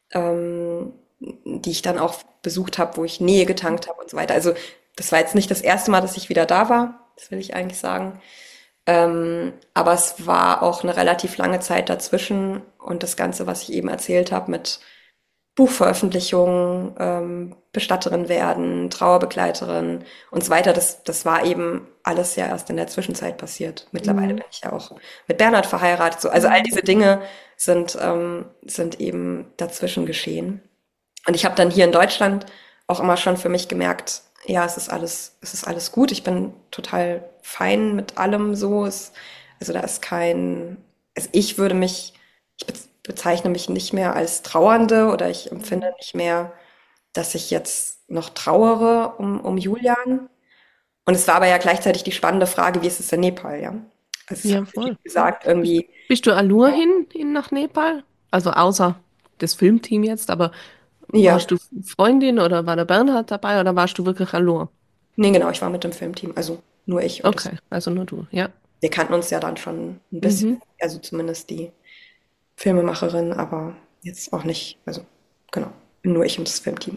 ähm, die ich dann auch besucht habe, wo ich Nähe getankt habe und so weiter. Also das war jetzt nicht das erste Mal, dass ich wieder da war, das will ich eigentlich sagen. Ähm, aber es war auch eine relativ lange Zeit dazwischen und das Ganze, was ich eben erzählt habe mit Buchveröffentlichung, ähm, Bestatterin werden, Trauerbegleiterin und so weiter, das, das war eben alles ja erst in der Zwischenzeit passiert. Mittlerweile Mhm. bin ich ja auch mit Bernhard verheiratet. So, also all Mhm. diese Dinge sind, ähm, sind eben dazwischen geschehen. Und ich habe dann hier in Deutschland auch immer schon für mich gemerkt, ja, es ist alles, es ist alles gut. Ich bin total fein mit allem so. Es, also da ist kein, also ich würde mich, ich be- bezeichne mich nicht mehr als Trauernde oder ich empfinde nicht mehr, dass ich jetzt noch trauere um, um Julian. Und es war aber ja gleichzeitig die spannende Frage, wie ist es in Nepal, ja? Also es hat Ja, viel voll. gesagt, Bist, irgendwie, bist du Allur hin, hin nach Nepal? Also außer das Filmteam jetzt, aber ja, warst du Freundin oder war der Bernhard dabei oder warst du wirklich Allur? nee, genau, ich war mit dem Filmteam, also nur ich und das. Okay, also nur du, ja. Wir kannten uns ja dann schon ein bisschen, Mhm. also zumindest die Filmemacherin, aber jetzt auch nicht, also genau, nur ich und das Filmteam.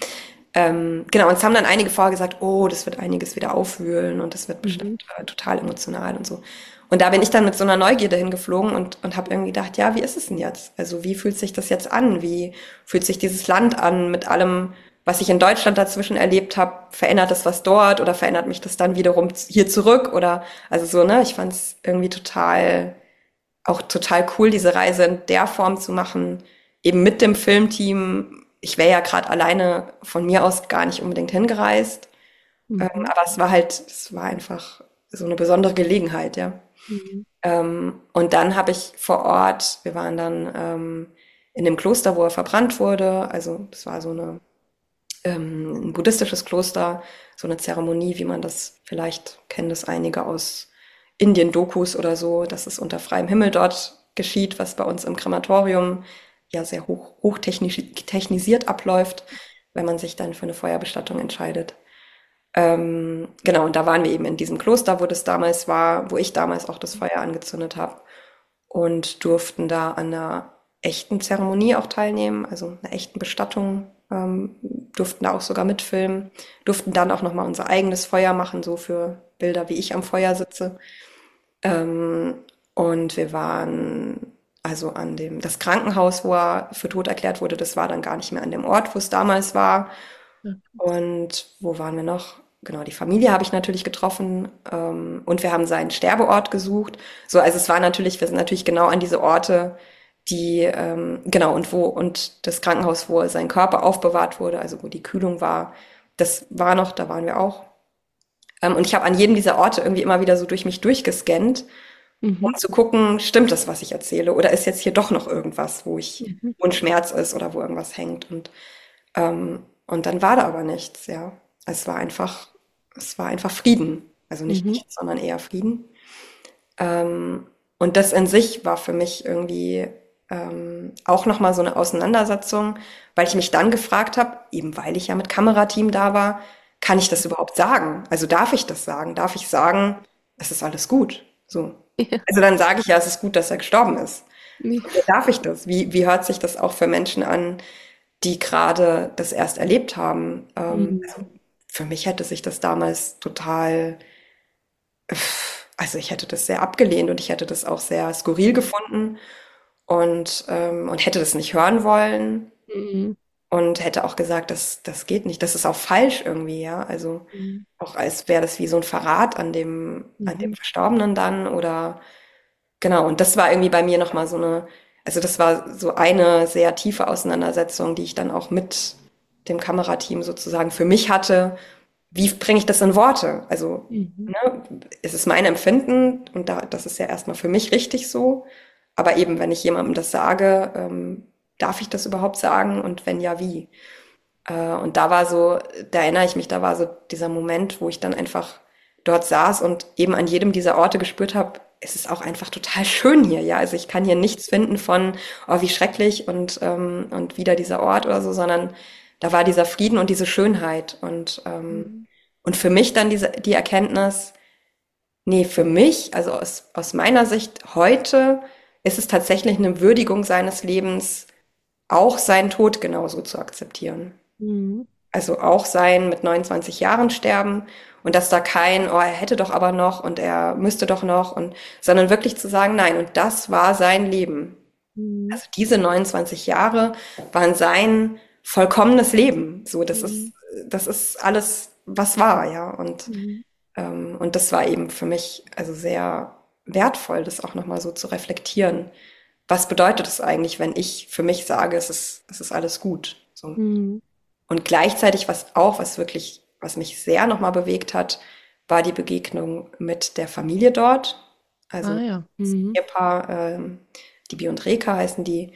Ähm, genau, und es haben dann einige vorher gesagt, oh, das wird einiges wieder aufwühlen und das wird bestimmt Mhm. äh, total emotional und so. Und da bin ich dann mit so einer Neugierde hingeflogen und, und habe irgendwie gedacht, ja, wie ist es denn jetzt? Also wie fühlt sich das jetzt an? Wie fühlt sich dieses Land an mit allem, was ich in Deutschland dazwischen erlebt habe? Verändert das was dort oder verändert mich das dann wiederum hier zurück? Oder also so, ne? Ich fand es irgendwie total auch total cool, diese Reise in der Form zu machen, eben mit dem Filmteam. Ich wäre ja gerade alleine von mir aus gar nicht unbedingt hingereist, ähm, Mhm. aber es war halt, es war einfach so eine besondere Gelegenheit, ja. Mhm. Ähm, und dann habe ich vor Ort, wir waren dann ähm, in dem Kloster, wo er verbrannt wurde. Also das war so eine, ähm, ein buddhistisches Kloster, so eine Zeremonie, wie man das vielleicht kennen das einige aus Indien-Dokus oder so, dass es unter freiem Himmel dort geschieht, was bei uns im Krematorium ja sehr hoch, hochtechnisiert abläuft, wenn man sich dann für eine Feuerbestattung entscheidet. Ähm, genau, und da waren wir eben in diesem Kloster, wo das damals war, wo ich damals auch das Feuer angezündet habe und durften da an einer echten Zeremonie auch teilnehmen, also einer echten Bestattung, ähm, durften da auch sogar mitfilmen, durften dann auch nochmal unser eigenes Feuer machen, so für Bilder, wie ich am Feuer sitze. Ähm, und wir waren also an dem, das Krankenhaus, wo er für tot erklärt wurde, das war dann gar nicht mehr an dem Ort, wo es damals war. Ja. Und wo waren wir noch? Genau, die Familie habe ich natürlich getroffen, ähm, und wir haben seinen Sterbeort gesucht. So, also es war natürlich, wir sind natürlich genau an diese Orte, die, ähm, genau, und wo, und das Krankenhaus, wo sein Körper aufbewahrt wurde, also wo die Kühlung war, das war noch, da waren wir auch. Ähm, und ich habe an jedem dieser Orte irgendwie immer wieder so durch mich durchgescannt, um Mhm. zu gucken, stimmt das, was ich erzähle, oder ist jetzt hier doch noch irgendwas, wo ich, Mhm. wo ein Schmerz ist oder wo irgendwas hängt. Und ähm, und dann war da aber nichts, ja. Es war einfach, es war einfach Frieden. Also nicht Mhm. nichts, sondern eher Frieden. Ähm, und das in sich war für mich irgendwie ähm, auch nochmal so eine Auseinandersetzung, weil ich mich dann gefragt habe, eben weil ich ja mit Kamerateam da war, kann ich das überhaupt sagen? Also darf ich das sagen? Darf ich sagen, es ist alles gut? So. Ja. Also dann sage ich ja, es ist gut, dass er gestorben ist. Nee. Darf ich das? Wie, wie hört sich das auch für Menschen an, die gerade das erst erlebt haben? Ähm, Mhm. also für mich hätte sich das damals total, also ich hätte das sehr abgelehnt und ich hätte das auch sehr skurril gefunden und, ähm, und hätte das nicht hören wollen Mhm. und hätte auch gesagt, das, das geht nicht, das ist auch falsch irgendwie, ja. Also Mhm. auch als wäre das wie so ein Verrat an dem, an dem Mhm. Verstorbenen dann oder genau, und das war irgendwie bei mir nochmal so eine, also das war so eine sehr tiefe Auseinandersetzung, die ich dann auch mit dem Kamerateam sozusagen für mich hatte, wie bringe ich das in Worte? Also, Mhm. ne, es ist mein Empfinden und da, das ist ja erstmal für mich richtig so. Aber eben, wenn ich jemandem das sage, ähm, darf ich das überhaupt sagen und wenn ja, wie? Äh, und da war so, da erinnere ich mich, da war so dieser Moment, wo ich dann einfach dort saß und eben an jedem dieser Orte gespürt habe, es ist auch einfach total schön hier, ja. Also ich kann hier nichts finden von, oh, wie schrecklich und, ähm, und wieder dieser Ort oder so, sondern da war dieser Frieden und diese Schönheit und, ähm, Mhm. und für mich dann diese, die Erkenntnis, nee, für mich, also aus, aus meiner Sicht heute, ist es tatsächlich eine Würdigung seines Lebens, auch seinen Tod genauso zu akzeptieren. Mhm. Also auch sein mit neunundzwanzig Jahren sterben und dass da kein, oh, er hätte doch aber noch und er müsste doch noch und, sondern wirklich zu sagen, nein, und das war sein Leben. Mhm. Also diese neunundzwanzig Jahre waren sein vollkommenes Leben. So, das Mhm. ist, das ist alles, was war, ja. Und, Mhm. ähm, und das war eben für mich also sehr wertvoll, das auch nochmal so zu reflektieren. Was bedeutet es eigentlich, wenn ich für mich sage, es ist, es ist alles gut? So. Mhm. Und gleichzeitig, was auch, was wirklich, was mich sehr nochmal bewegt hat, war die Begegnung mit der Familie dort. Also Ah ja. das Mhm. Ehepaar, ähm, die und Reka heißen die,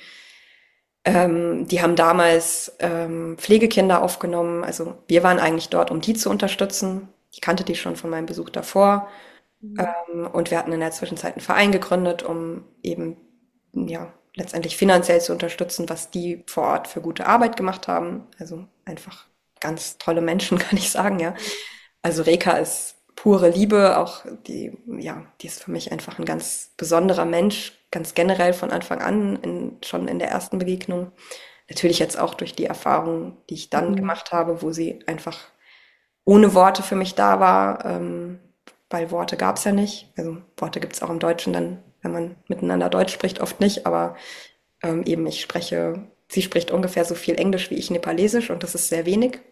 ähm, die haben damals ähm, Pflegekinder aufgenommen. Also wir waren eigentlich dort, um die zu unterstützen. Ich kannte die schon von meinem Besuch davor. Mhm. Ähm, und wir hatten in der Zwischenzeit einen Verein gegründet, um eben ja letztendlich finanziell zu unterstützen, was die vor Ort für gute Arbeit gemacht haben. Also einfach ganz tolle Menschen, kann ich sagen, ja. Also Reka ist pure Liebe, auch die, ja, die ist für mich einfach ein ganz besonderer Mensch, ganz generell von Anfang an, in, schon in der ersten Begegnung. Natürlich jetzt auch durch die Erfahrung, die ich dann Mhm. gemacht habe, wo sie einfach ohne Worte für mich da war, ähm, weil Worte gab es ja nicht. Also Worte gibt es auch im Deutschen dann, wenn man miteinander Deutsch spricht, oft nicht, aber ähm, eben ich spreche, sie spricht ungefähr so viel Englisch wie ich Nepalesisch und das ist sehr wenig.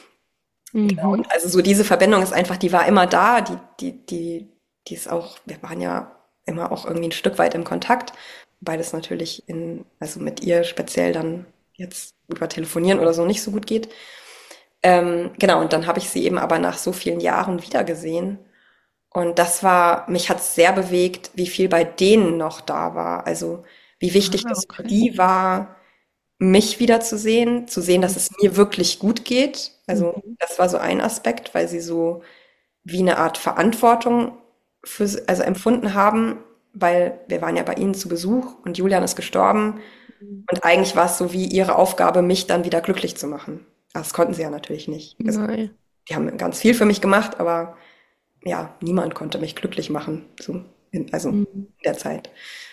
Mhm. Und also so diese Verbindung ist einfach, die war immer da, die, die, die, die ist auch, wir waren ja immer auch irgendwie ein Stück weit im Kontakt, weil es natürlich in, also mit ihr speziell dann jetzt über Telefonieren oder so nicht so gut geht. Ähm, genau, und dann habe ich sie eben aber nach so vielen Jahren wiedergesehen. Und das war, mich hat es sehr bewegt, wie viel bei denen noch da war. Also wie wichtig Ah, das für okay. die war, mich wiederzusehen, zu sehen, dass es mir wirklich gut geht. Also Mhm. das war so ein Aspekt, weil sie so wie eine Art Verantwortung für, also empfunden haben, weil wir waren ja bei ihnen zu Besuch und Julian ist gestorben Mhm. und eigentlich war es so wie ihre Aufgabe, mich dann wieder glücklich zu machen. Aber das konnten sie ja natürlich nicht. Also Nein. die haben ganz viel für mich gemacht, aber ja, niemand konnte mich glücklich machen, so in, also in Mhm. der Zeit.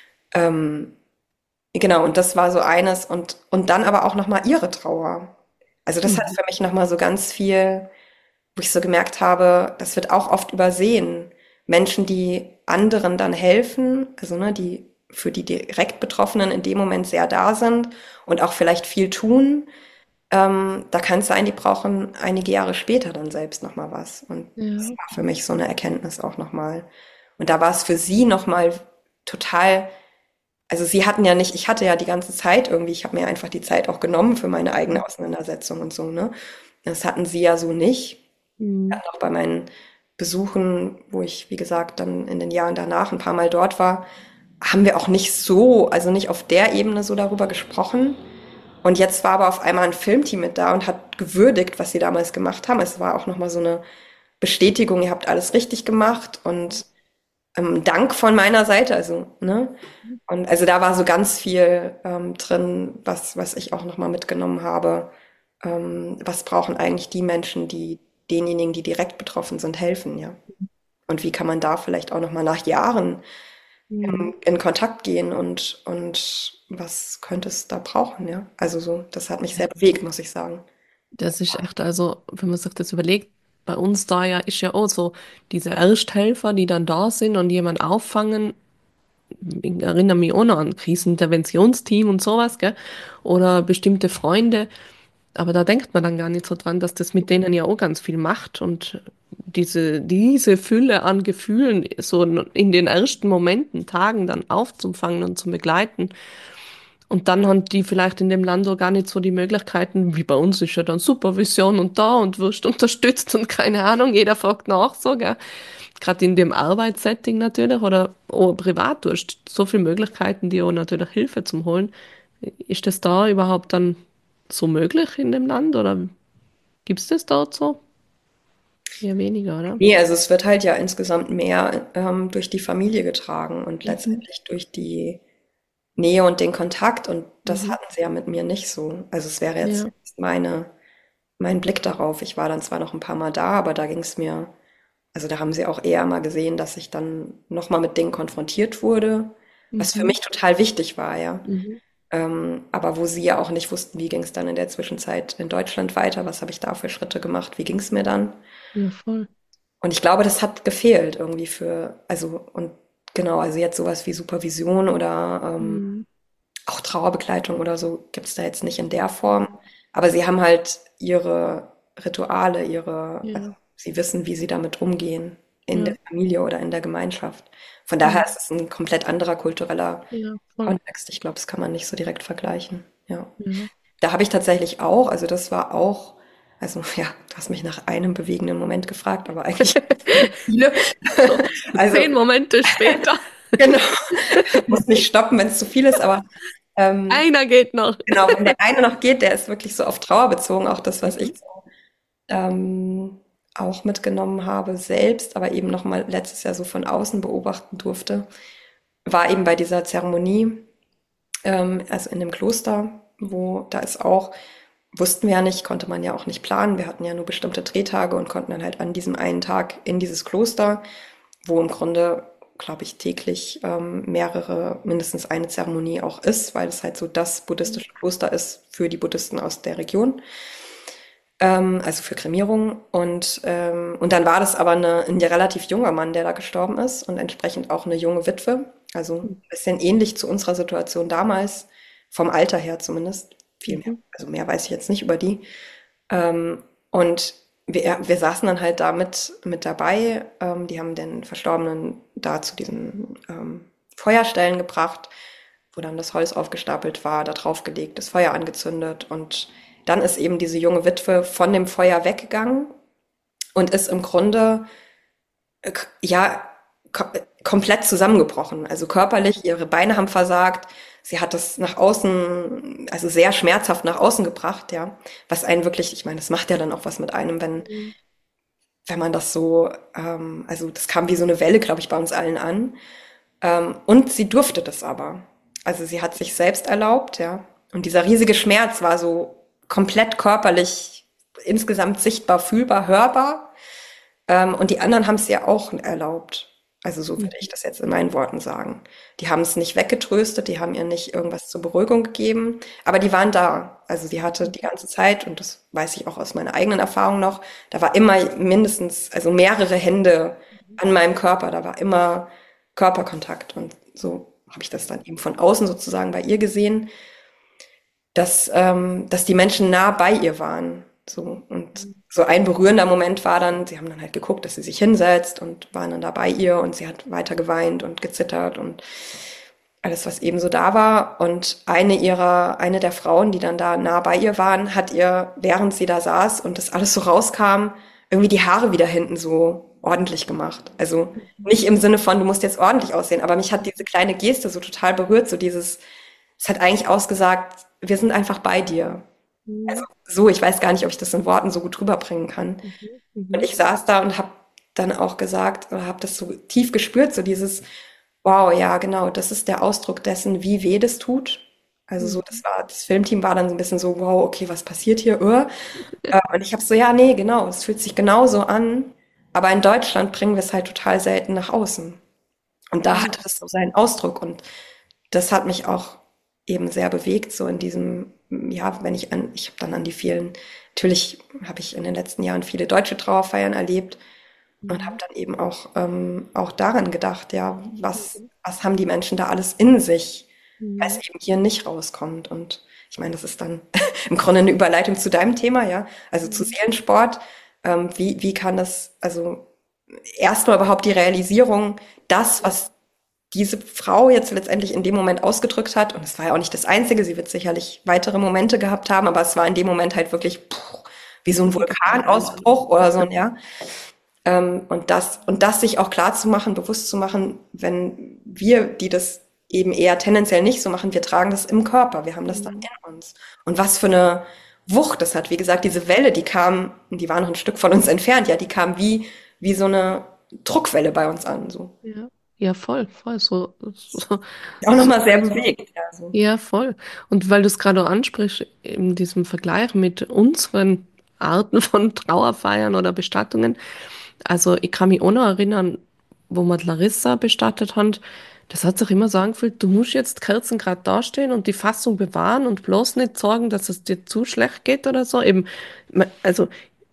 Ähm, genau, und das war so eines und, und dann aber auch nochmal ihre Trauer. Also das hat Mhm. für mich nochmal so ganz viel, wo ich so gemerkt habe, das wird auch oft übersehen. Menschen, die anderen dann helfen, also ne, die für die direkt Betroffenen in dem Moment sehr da sind und auch vielleicht viel tun, ähm, da kann es sein, die brauchen einige Jahre später dann selbst noch mal was. Und das Ja. war für mich so eine Erkenntnis auch noch mal. Und da war es für sie noch mal total, also sie hatten ja nicht, ich hatte ja die ganze Zeit irgendwie, ich habe mir einfach die Zeit auch genommen für meine eigene Auseinandersetzung und so, ne? Das hatten sie ja so nicht. Mhm. Auch bei meinen Besuchen, wo ich, wie gesagt, dann in den Jahren danach ein paar Mal dort war, haben wir auch nicht so, also nicht auf der Ebene so darüber gesprochen. Und jetzt war aber auf einmal ein Filmteam mit da und hat gewürdigt, was sie damals gemacht haben. Es war auch nochmal so eine Bestätigung, ihr habt alles richtig gemacht und ähm, Dank von meiner Seite, also, ne? Und also da war so ganz viel ähm, drin, was, was ich auch nochmal mitgenommen habe. Ähm, was brauchen eigentlich die Menschen, die denjenigen, die direkt betroffen sind, helfen, ja? Und wie kann man da vielleicht auch nochmal nach Jahren Mhm. in, in Kontakt gehen und, und was könnte es da brauchen, ja? Also so, das hat mich Ja, sehr bewegt, muss ich sagen. das ist echt, also, wenn man sich das überlegt, bei uns da ja ist ja auch so diese Ersthelfer, die dann da sind und jemand auffangen. Ich erinnere mich auch noch an Kriseninterventionsteam und sowas, gell? Oder bestimmte Freunde. Aber da denkt man dann gar nicht so dran, dass das mit denen ja auch ganz viel macht und diese, diese Fülle an Gefühlen so in den ersten Momenten, Tagen dann aufzufangen und zu begleiten. Und dann haben die vielleicht in dem Land auch gar nicht so die Möglichkeiten, wie bei uns ist ja dann Supervision und da und wirst unterstützt und keine Ahnung, jeder fragt nach, so, gell. Gerade in dem Arbeitssetting natürlich oder auch privat, du hast so viele Möglichkeiten, dir auch natürlich Hilfe zum Holen. Ist das da überhaupt dann so möglich in dem Land oder gibt es das dort so? Eher weniger, oder? Nee, also es wird halt ja insgesamt mehr ähm, durch die Familie getragen und Mhm. letztendlich durch die Nähe und den Kontakt. Und das Mhm. hatten sie ja mit mir nicht so. Also es wäre jetzt Ja. meine, mein Blick darauf. Ich war dann zwar noch ein paar Mal da, aber da ging es mir, also da haben sie auch eher mal gesehen, dass ich dann nochmal mit Dingen konfrontiert wurde, was für Mhm. mich total wichtig war, ja. Mhm. Ähm, aber wo sie ja auch nicht wussten, wie ging es dann in der Zwischenzeit in Deutschland weiter, was habe ich da für Schritte gemacht, wie ging es mir dann. Ja, voll. Und ich glaube, das hat gefehlt irgendwie für, also, und genau, also jetzt sowas wie Supervision oder ähm, Mhm. auch Trauerbegleitung oder so gibt es da jetzt nicht in der Form. Aber sie haben halt ihre Rituale, ihre, also Ja, sie wissen, wie sie damit umgehen in der ja, Familie oder in der Gemeinschaft. Von daher ja, ist es ein komplett anderer kultureller ja, voll. Kontext. Ich glaube, das kann man nicht so direkt vergleichen. Ja. Ja. Da habe ich tatsächlich auch, also das war auch, also ja, du hast mich nach einem bewegenden Moment gefragt, aber eigentlich viele. So, Also zehn Momente später. genau, muss nicht stoppen, wenn es zu viel ist, aber ähm, Einer geht noch. genau, wenn der eine noch geht, der ist wirklich so auf Trauer bezogen, auch das, was Mhm. ich so, ähm, auch mitgenommen habe selbst, aber eben noch mal letztes Jahr so von außen beobachten durfte, war eben bei dieser Zeremonie, ähm, also in dem Kloster, wo da ist auch, wussten wir ja nicht, konnte man ja auch nicht planen. Wir hatten ja nur bestimmte Drehtage und konnten dann halt an diesem einen Tag in dieses Kloster, wo im Grunde, glaube ich, täglich ähm, mehrere, mindestens eine Zeremonie auch ist, weil es halt so das buddhistische Kloster ist für die Buddhisten aus der Region, ähm, also für Kremierung. Und, ähm, und dann war das aber eine, ein relativ junger Mann, der da gestorben ist und entsprechend auch eine junge Witwe. Also ein bisschen ähnlich zu unserer Situation damals, vom Alter her zumindest. Viel mehr, Mhm. also mehr weiß ich jetzt nicht über die. Ähm, und wir, wir saßen dann halt da mit, mit dabei. Ähm, die haben den Verstorbenen da zu diesen ähm, Feuerstellen gebracht, wo dann das Holz aufgestapelt war, da draufgelegt, das Feuer angezündet. Und dann ist eben diese junge Witwe von dem Feuer weggegangen und ist im Grunde äh, k- ja ko komplett zusammengebrochen. Also körperlich, ihre Beine haben versagt. Sie hat das nach außen, also sehr schmerzhaft nach außen gebracht, ja. Was einen wirklich, ich meine, das macht ja dann auch was mit einem, wenn, Mhm. wenn man das so, ähm, also das kam wie so eine Welle, glaube ich, bei uns allen an. Ähm, und sie durfte das aber. Also sie hat sich selbst erlaubt, ja. Und dieser riesige Schmerz war so komplett körperlich, insgesamt sichtbar, fühlbar, hörbar. Ähm, und die anderen haben es ihr auch erlaubt. Also so würde ich Mhm. das jetzt in meinen Worten sagen. Die haben es nicht weggetröstet, die haben ihr nicht irgendwas zur Beruhigung gegeben, aber die waren da. Also die hatte die ganze Zeit, und das weiß ich auch aus meiner eigenen Erfahrung noch, da war immer mindestens, also mehrere Hände an meinem Körper, da war immer Körperkontakt. Und so habe ich das dann eben von außen sozusagen bei ihr gesehen, dass, ähm, dass die Menschen nah bei ihr waren. So. Und so ein berührender Moment war dann, sie haben dann halt geguckt, dass sie sich hinsetzt und waren dann da bei ihr und sie hat weiter geweint und gezittert und alles, was eben so da war. Und eine ihrer, eine der Frauen, die dann da nah bei ihr waren, hat ihr, während sie da saß und das alles so rauskam, irgendwie die Haare wieder hinten so ordentlich gemacht. Also nicht im Sinne von, du musst jetzt ordentlich aussehen, aber mich hat diese kleine Geste so total berührt, so dieses, es hat eigentlich ausgesagt, wir sind einfach bei dir. Mhm. So, ich weiß gar nicht, ob ich das in Worten so gut rüberbringen kann. Mhm. Und Mhm. ich saß da und habe dann auch gesagt oder habe das so tief gespürt, so dieses, wow, ja, genau, das ist der Ausdruck dessen, wie weh das tut. Also so, das Mhm. war, das Filmteam war dann so ein bisschen so, wow, okay, was passiert hier? Uh. Äh, Und ich habe so, ja, nee, genau, es fühlt sich genauso an. Aber in Deutschland bringen wir es halt total selten nach außen. Und da Ja. hatte das so seinen Ausdruck. Und das hat mich auch eben sehr bewegt, so in diesem, ja, wenn ich an, ich habe dann an die vielen, natürlich habe ich in den letzten Jahren viele deutsche Trauerfeiern erlebt und habe Mhm. dann eben auch, ähm, auch daran gedacht, ja, was, was haben die Menschen da alles in sich, weil es Mhm. eben hier nicht rauskommt. Und ich meine, das ist dann im Grunde eine Überleitung zu deinem Thema, ja, also zu Mhm. Seelensport. Ähm, wie, wie kann das, also erstmal überhaupt die Realisierung, das, was diese Frau jetzt letztendlich in dem Moment ausgedrückt hat, und es war ja auch nicht das Einzige, sie wird sicherlich weitere Momente gehabt haben, aber es war in dem Moment halt wirklich puh, wie so ein Vulkanausbruch oder so, ja. Ähm, und das, und das sich auch klar zu machen, bewusst zu machen, wenn wir, die das eben eher tendenziell nicht so machen, wir tragen das im Körper, wir haben das dann in uns. Und was für eine Wucht das hat. Wie gesagt, diese Welle, die kam, die war noch ein Stück von uns entfernt, ja, die kam wie, wie so eine Druckwelle bei uns an, so. Ja, ja, voll, voll, so, so, Auch so. nochmal sehr bewegt, ja, so. Ja, voll. Und weil du es gerade ansprichst, in diesem Vergleich mit unseren Arten von Trauerfeiern oder Bestattungen, also ich kann mich auch noch erinnern, wo wir die Larissa bestattet haben, das hat sich immer so angefühlt, du musst jetzt Kerzen gerade dastehen und die Fassung bewahren und bloß nicht sorgen, dass es dir zu schlecht geht oder so. Eben, also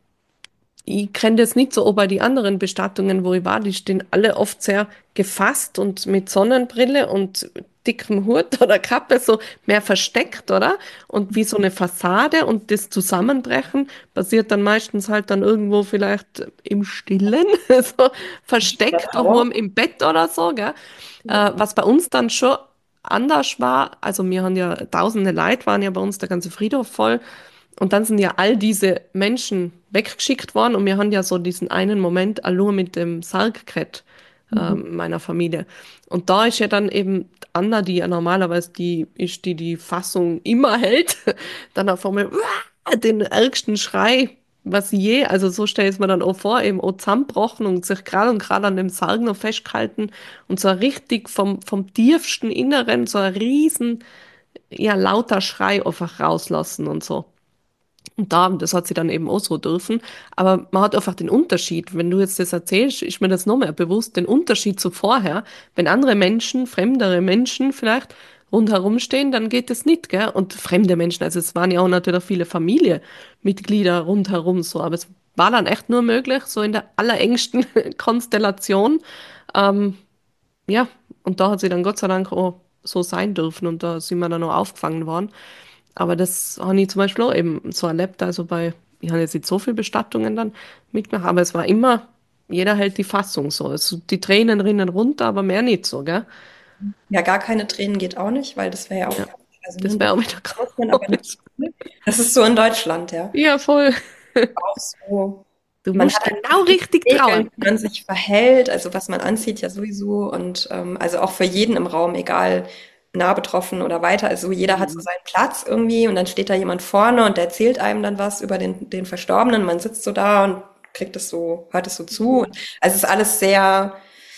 ich kenne das nicht so, auch bei die anderen Bestattungen, wo ich war, die stehen alle oft sehr gefasst und mit Sonnenbrille und dickem Hut oder Kappe so mehr versteckt, oder? Und wie so eine Fassade, und das Zusammenbrechen passiert dann meistens halt dann irgendwo vielleicht im Stillen, so Der versteckt, Trauer. daheim im Bett oder so, gell? Äh, was bei uns dann schon anders war, also wir haben ja tausende Leute, waren ja bei uns der ganze Friedhof voll. Und dann sind ja all diese Menschen weggeschickt worden, und wir haben ja so diesen einen Moment allein mit dem Sarg gehabt, Mhm. ähm, meiner Familie. Und da ist ja dann eben Anna, die ja normalerweise die ist, die die Fassung immer hält, dann auf einmal "Uah", den ärgsten Schrei, was je, also so stelle ich es mir dann auch vor, eben auch zusammenbrochen und sich gerade und gerade an dem Sarg noch festgehalten und so richtig vom, vom tiefsten Inneren so ein riesen, ja, lauter Schrei einfach rauslassen und so. Und da, das hat sie dann eben auch so dürfen. Aber man hat einfach den Unterschied. Wenn du jetzt das erzählst, ist mir das noch mehr bewusst, den Unterschied zu vorher. Wenn andere Menschen, fremdere Menschen vielleicht rundherum stehen, dann geht das nicht, gell? Und fremde Menschen, also es waren ja auch natürlich viele Familienmitglieder rundherum so, aber es war dann echt nur möglich, so in der allerengsten Konstellation. Ähm, ja, und da hat sie dann Gott sei Dank auch so sein dürfen, und da sind wir dann auch aufgefangen worden. Aber das habe ich zum Beispiel auch eben so erlebt, also bei, ich habe jetzt nicht so viele Bestattungen dann mitgemacht, aber es war immer, jeder hält die Fassung so. Also die Tränen rinnen runter, aber mehr nicht so, gell? Ja, gar keine Tränen geht auch nicht, weil das wäre ja auch, Ja, also das ne, wäre auch wieder Emotionen, aber nicht. komisch. Das ist so in Deutschland, ja. Ja, voll. Auch so, Du man musst hat halt genau bestimmte richtig trauern. Regeln, wie man sich verhält, also was man anzieht, ja sowieso. Und ähm, also auch für jeden im Raum, egal nah betroffen oder weiter. Also jeder hat so Mhm. seinen Platz irgendwie, und dann steht da jemand vorne und der erzählt einem dann was über den, den Verstorbenen. Man sitzt so da und kriegt es so, hört es so zu. Und also es ist alles sehr,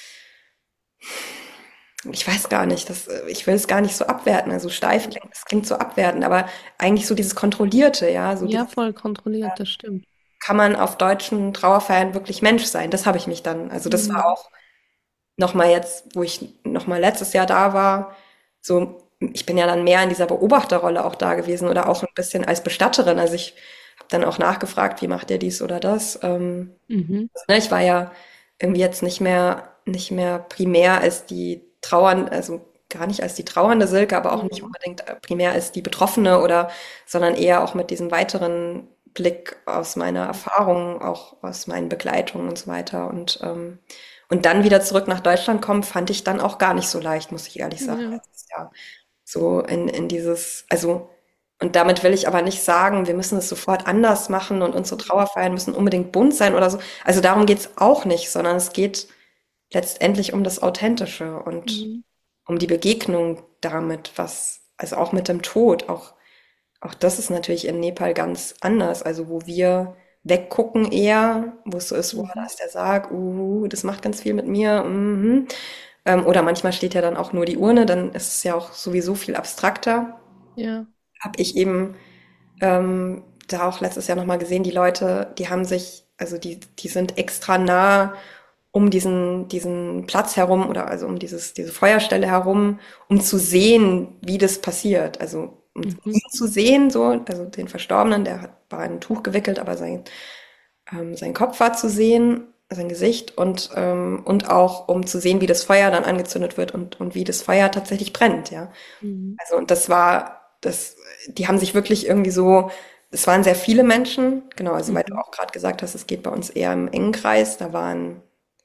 ich weiß gar nicht, das, äh, ich will es gar nicht so abwerten. Also steif klingt, das klingt so abwertend, aber eigentlich so dieses Kontrollierte, ja, so Ja, dieses, voll kontrolliert, das stimmt. kann man auf deutschen Trauerfeiern wirklich Mensch sein? Das habe ich mich dann, also das war Mhm. auch noch mal jetzt, wo ich noch mal letztes Jahr da war, so, ich bin ja dann mehr in dieser Beobachterrolle auch da gewesen oder auch ein bisschen als Bestatterin. Also ich habe dann auch nachgefragt, wie macht ihr dies oder das? Ähm, Mhm. ne, ich war ja irgendwie jetzt nicht mehr, nicht mehr primär als die Trauern, also gar nicht als die trauernde Silke, aber auch nicht Mhm. unbedingt äh, primär als die Betroffene oder, sondern eher auch mit diesem weiteren Blick aus meiner Erfahrung, auch aus meinen Begleitungen und so weiter. Und, ähm, und dann wieder zurück nach Deutschland kommen, fand ich dann auch gar nicht so leicht, muss ich ehrlich sagen, Ja. letztes Jahr. So in, in dieses, also, und damit will ich aber nicht sagen, wir müssen es sofort anders machen und unsere Trauerfeiern müssen unbedingt bunt sein oder so. Also darum geht's auch nicht, sondern es geht letztendlich um das Authentische und Mhm. um die Begegnung damit, was, also auch mit dem Tod, auch, auch das ist natürlich in Nepal ganz anders. Also wo wir weggucken eher, wo es so ist, wow, da Mhm. ist der Sarg, uh, das macht ganz viel mit mir. Mhm. Ähm, oder manchmal steht ja dann auch nur die Urne, dann ist es ja auch sowieso viel abstrakter. Ja. Habe ich eben ähm, da auch letztes Jahr nochmal gesehen, die Leute, die haben sich, also die, die sind extra nah um diesen, diesen Platz herum oder also um dieses, diese Feuerstelle herum, um zu sehen, wie das passiert. Also um Mhm. ihn zu sehen, so, also den Verstorbenen, der hat, war in ein Tuch gewickelt, aber sein, ähm, sein Kopf war zu sehen, sein Gesicht und, ähm, und auch um zu sehen, wie das Feuer dann angezündet wird und, und wie das Feuer tatsächlich brennt, ja. Mhm. Also, und das war, das, die haben sich wirklich irgendwie so, es waren sehr viele Menschen, genau, also weil du Mhm. auch gerade gesagt hast, es geht bei uns eher im engen Kreis, da waren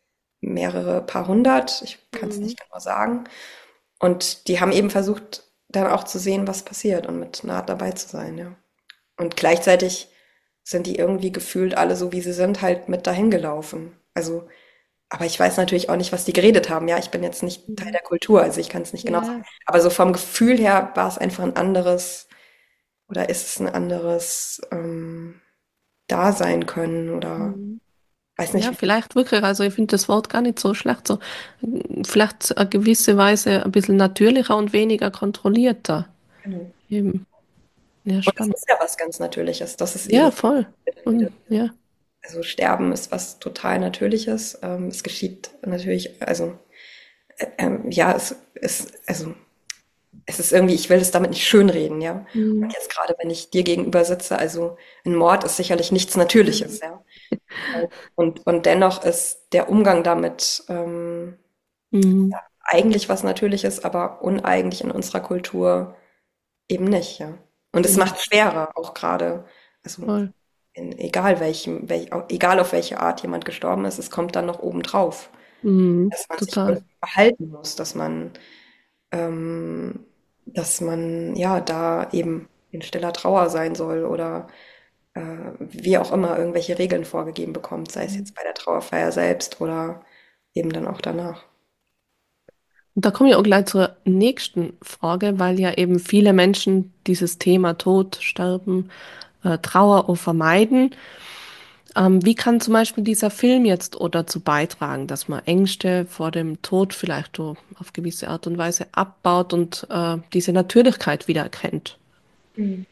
mehrere paar hundert, ich kann es Mhm. nicht genau sagen. Und die haben eben versucht, dann auch zu sehen, was passiert und mit nah dabei zu sein, ja. Und gleichzeitig sind die irgendwie gefühlt alle so, wie sie sind, halt mit dahin gelaufen. Also, aber ich weiß natürlich auch nicht, was die geredet haben. Ja, ich bin jetzt nicht Teil Mhm. der Kultur, also ich kann es nicht genau sagen. Ja. Aber so vom Gefühl her war es einfach ein anderes, oder ist es ein anderes ähm, Dasein können oder Mhm. weiß Ja, nicht. vielleicht wirklich. Also ich finde das Wort gar nicht so schlecht. So, mm, vielleicht eine gewisse Weise ein bisschen natürlicher und weniger kontrollierter. Genau. Eben. Ja, Und das spannend. ist ja was ganz Natürliches. Das ist eben Ja, voll. wieder. Und ja. Also Sterben ist was total Natürliches. Ähm, es geschieht natürlich, also ähm, ja, es ist, also es ist irgendwie, ich will es damit nicht schönreden, ja. Und Mhm. jetzt gerade, wenn ich dir gegenüber sitze, also ein Mord ist sicherlich nichts Natürliches, ja. Und, und dennoch ist der Umgang damit ähm, Mhm. eigentlich was Natürliches, aber uneigentlich in unserer Kultur eben nicht, ja. Und es Ja, macht es schwerer, auch gerade, also voll. in, egal welchem, welch, egal auf welche Art jemand gestorben ist, es kommt dann noch oben drauf, Mhm. dass man sich Total. irgendwie verhalten muss, dass man, ähm, dass man ja da eben in stiller Trauer sein soll oder äh, wie auch immer irgendwelche Regeln vorgegeben bekommt, sei es Mhm. jetzt bei der Trauerfeier selbst oder eben dann auch danach. Und da komme ich auch gleich zur nächsten Frage, weil ja eben viele Menschen dieses Thema Tod, Sterben, äh, Trauer auch vermeiden. Ähm, wie kann zum Beispiel dieser Film jetzt oder dazu beitragen, dass man Ängste vor dem Tod vielleicht so auf gewisse Art und Weise abbaut und äh, diese Natürlichkeit wieder erkennt? Mhm.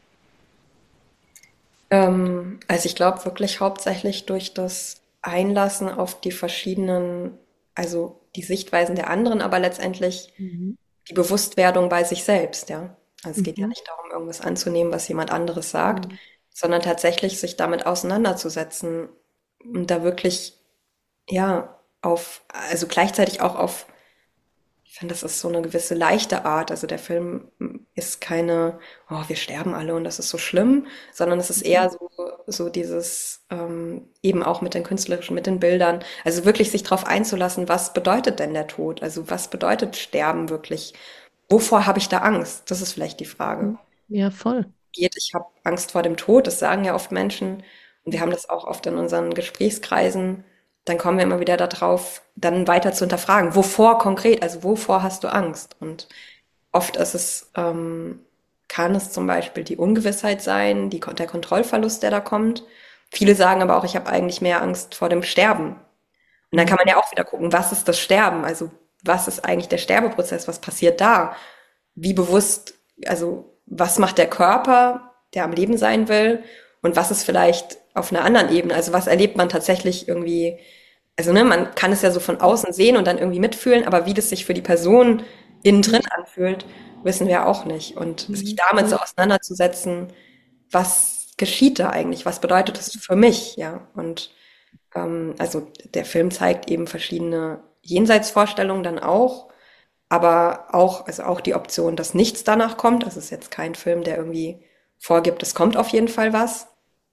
Ähm, also ich glaube wirklich hauptsächlich durch das Einlassen auf die verschiedenen, also die Sichtweisen der anderen, aber letztendlich Mhm. die Bewusstwerdung bei sich selbst, ja. Also es geht ja Mhm. nicht darum, irgendwas anzunehmen, was jemand anderes sagt, Mhm. sondern tatsächlich sich damit auseinanderzusetzen und da wirklich, ja, auf, also gleichzeitig auch auf, ich finde, das ist so eine gewisse leichte Art. Also der Film ist keine, oh, wir sterben alle und das ist so schlimm, sondern es ist Mhm. eher so, so dieses, ähm, eben auch mit den künstlerischen, mit den Bildern, also wirklich sich darauf einzulassen, was bedeutet denn der Tod? Also was bedeutet Sterben wirklich? Wovor habe ich da Angst? Das ist vielleicht die Frage. Mhm. Ja, voll. Geht, ich habe Angst vor dem Tod, das sagen ja oft Menschen und wir haben das auch oft in unseren Gesprächskreisen, dann kommen wir immer wieder darauf, dann weiter zu hinterfragen, wovor konkret, also wovor hast du Angst? Und oft ist es, ähm, kann es zum Beispiel die Ungewissheit sein, die, der Kontrollverlust, der da kommt. Viele sagen aber auch, ich habe eigentlich mehr Angst vor dem Sterben. Und dann kann man Mhm. ja auch wieder gucken, was ist das Sterben? Also was ist eigentlich der Sterbeprozess? Was passiert da? Wie bewusst, also was macht der Körper, der am Leben sein will? Und was ist vielleicht auf einer anderen Ebene? Also was erlebt man tatsächlich irgendwie? Also ne, man kann es ja so von außen sehen und dann irgendwie mitfühlen, aber wie das sich für die Person innen drin anfühlt, wissen wir auch nicht. Und sich Mhm. damit so Voll. auseinanderzusetzen, was geschieht da eigentlich? Was bedeutet das für mich? Ja, und ähm, also der Film zeigt eben verschiedene Jenseitsvorstellungen dann auch, aber auch, also auch die Option, dass nichts danach kommt. Das ist jetzt kein Film, der irgendwie vorgibt, es kommt auf jeden Fall was.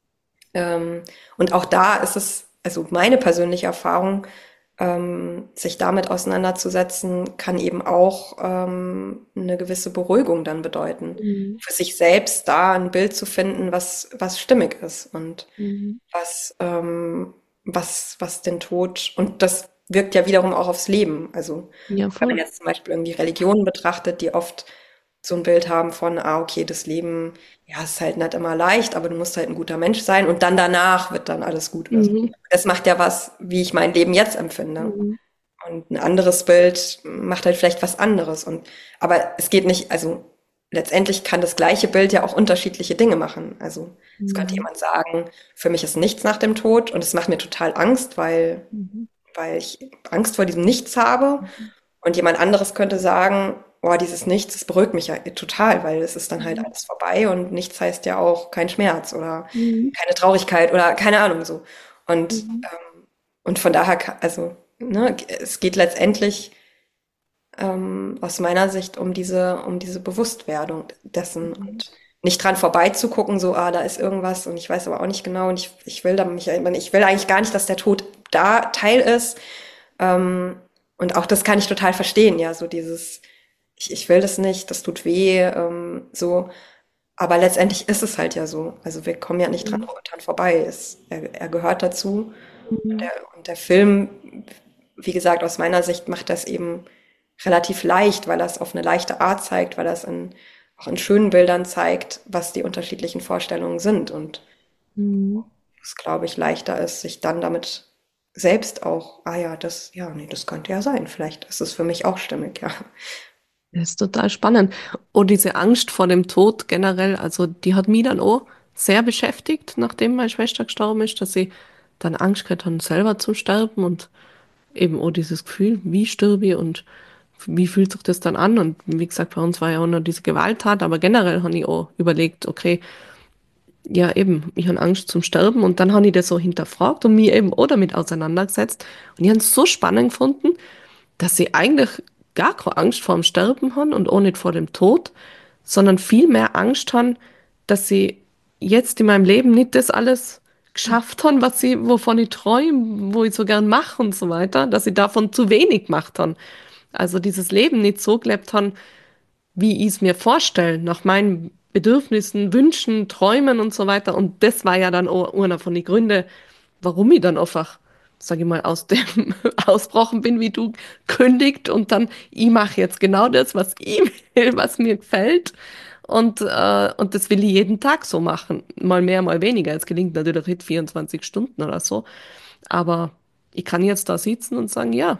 Ähm, und auch da ist es, also meine persönliche Erfahrung, ähm, sich damit auseinanderzusetzen, kann eben auch ähm, eine gewisse Beruhigung dann bedeuten. Mhm. Für sich selbst da ein Bild zu finden, was, was stimmig ist und Mhm. was, ähm, was, was den Tod, und das wirkt ja wiederum auch aufs Leben. Also Ja, wenn man voll. jetzt zum Beispiel irgendwie Religionen betrachtet, die oft so ein Bild haben von, ah, okay, das Leben, ja, ist halt nicht immer leicht, aber du musst halt ein guter Mensch sein und dann danach wird dann alles gut oder so. Mhm. Das macht ja was, wie ich mein Leben jetzt empfinde. Mhm. Und ein anderes Bild macht halt vielleicht was anderes. Und, aber es geht nicht, also letztendlich kann das gleiche Bild ja auch unterschiedliche Dinge machen. Also es könnte Mhm. jemand sagen, für mich ist nichts nach dem Tod und es macht mir total Angst, weil, Mhm. weil ich Angst vor diesem Nichts habe. Und jemand anderes könnte sagen, boah, dieses Nichts, das beruhigt mich ja total, weil es ist dann halt Mhm. alles vorbei und nichts heißt ja auch kein Schmerz oder Mhm. keine Traurigkeit oder keine Ahnung so. Und, Mhm. ähm, und von daher, ka- also, ne, es geht letztendlich ähm, aus meiner Sicht um diese, um diese Bewusstwerdung dessen Mhm. und nicht dran vorbeizugucken, so, ah, da ist irgendwas und ich weiß aber auch nicht genau und ich, ich will da mich, ich will eigentlich gar nicht, dass der Tod da Teil ist, Ähm, und auch das kann ich total verstehen, ja, so dieses, ich, ich will das nicht, das tut weh, ähm, so. Aber letztendlich ist es halt ja so. Also wir kommen ja nicht dran, Mhm. dran vorbei. Es, er, er gehört dazu. Und Mhm. der, und der Film, wie gesagt, aus meiner Sicht macht das eben relativ leicht, weil er es auf eine leichte Art zeigt, weil er es in, auch in schönen Bildern zeigt, was die unterschiedlichen Vorstellungen sind. Und Mhm. es, glaube ich, leichter ist, sich dann damit selbst auch, ah ja, das, ja, nee, das könnte ja sein. Vielleicht ist es für mich auch stimmig, ja. Das ist total spannend. Und diese Angst vor dem Tod generell, also die hat mich dann auch sehr beschäftigt, nachdem meine Schwester gestorben ist, dass sie dann Angst gehabt hat, selber zu sterben und eben auch dieses Gefühl, wie stirbe ich und wie fühlt sich das dann an? Und wie gesagt, bei uns war ja auch noch diese Gewalttat, aber generell habe ich auch überlegt, okay, ja eben, ich habe Angst zum Sterben und dann habe ich das so hinterfragt und mich eben auch damit auseinandergesetzt. Und ich habe es so spannend gefunden, dass sie eigentlich gar keine Angst vor dem Sterben haben und auch nicht vor dem Tod, sondern viel mehr Angst haben, dass sie jetzt in meinem Leben nicht das alles geschafft haben, was sie, wovon ich träume, wo ich so gern mache und so weiter, dass sie davon zu wenig gemacht haben. Also dieses Leben nicht so gelebt haben, wie ich es mir vorstelle, nach meinen Bedürfnissen, Wünschen, Träumen und so weiter. Und das war ja dann auch einer von den Gründen, warum ich dann einfach, sage ich mal, aus dem ausbrochen bin, wie du kündigt und dann, ich mache jetzt genau das, was ich will, was mir gefällt. Und, äh, und das will ich jeden Tag so machen. Mal mehr, mal weniger. Es gelingt natürlich nicht vierundzwanzig Stunden oder so. Aber ich kann jetzt da sitzen und sagen, ja,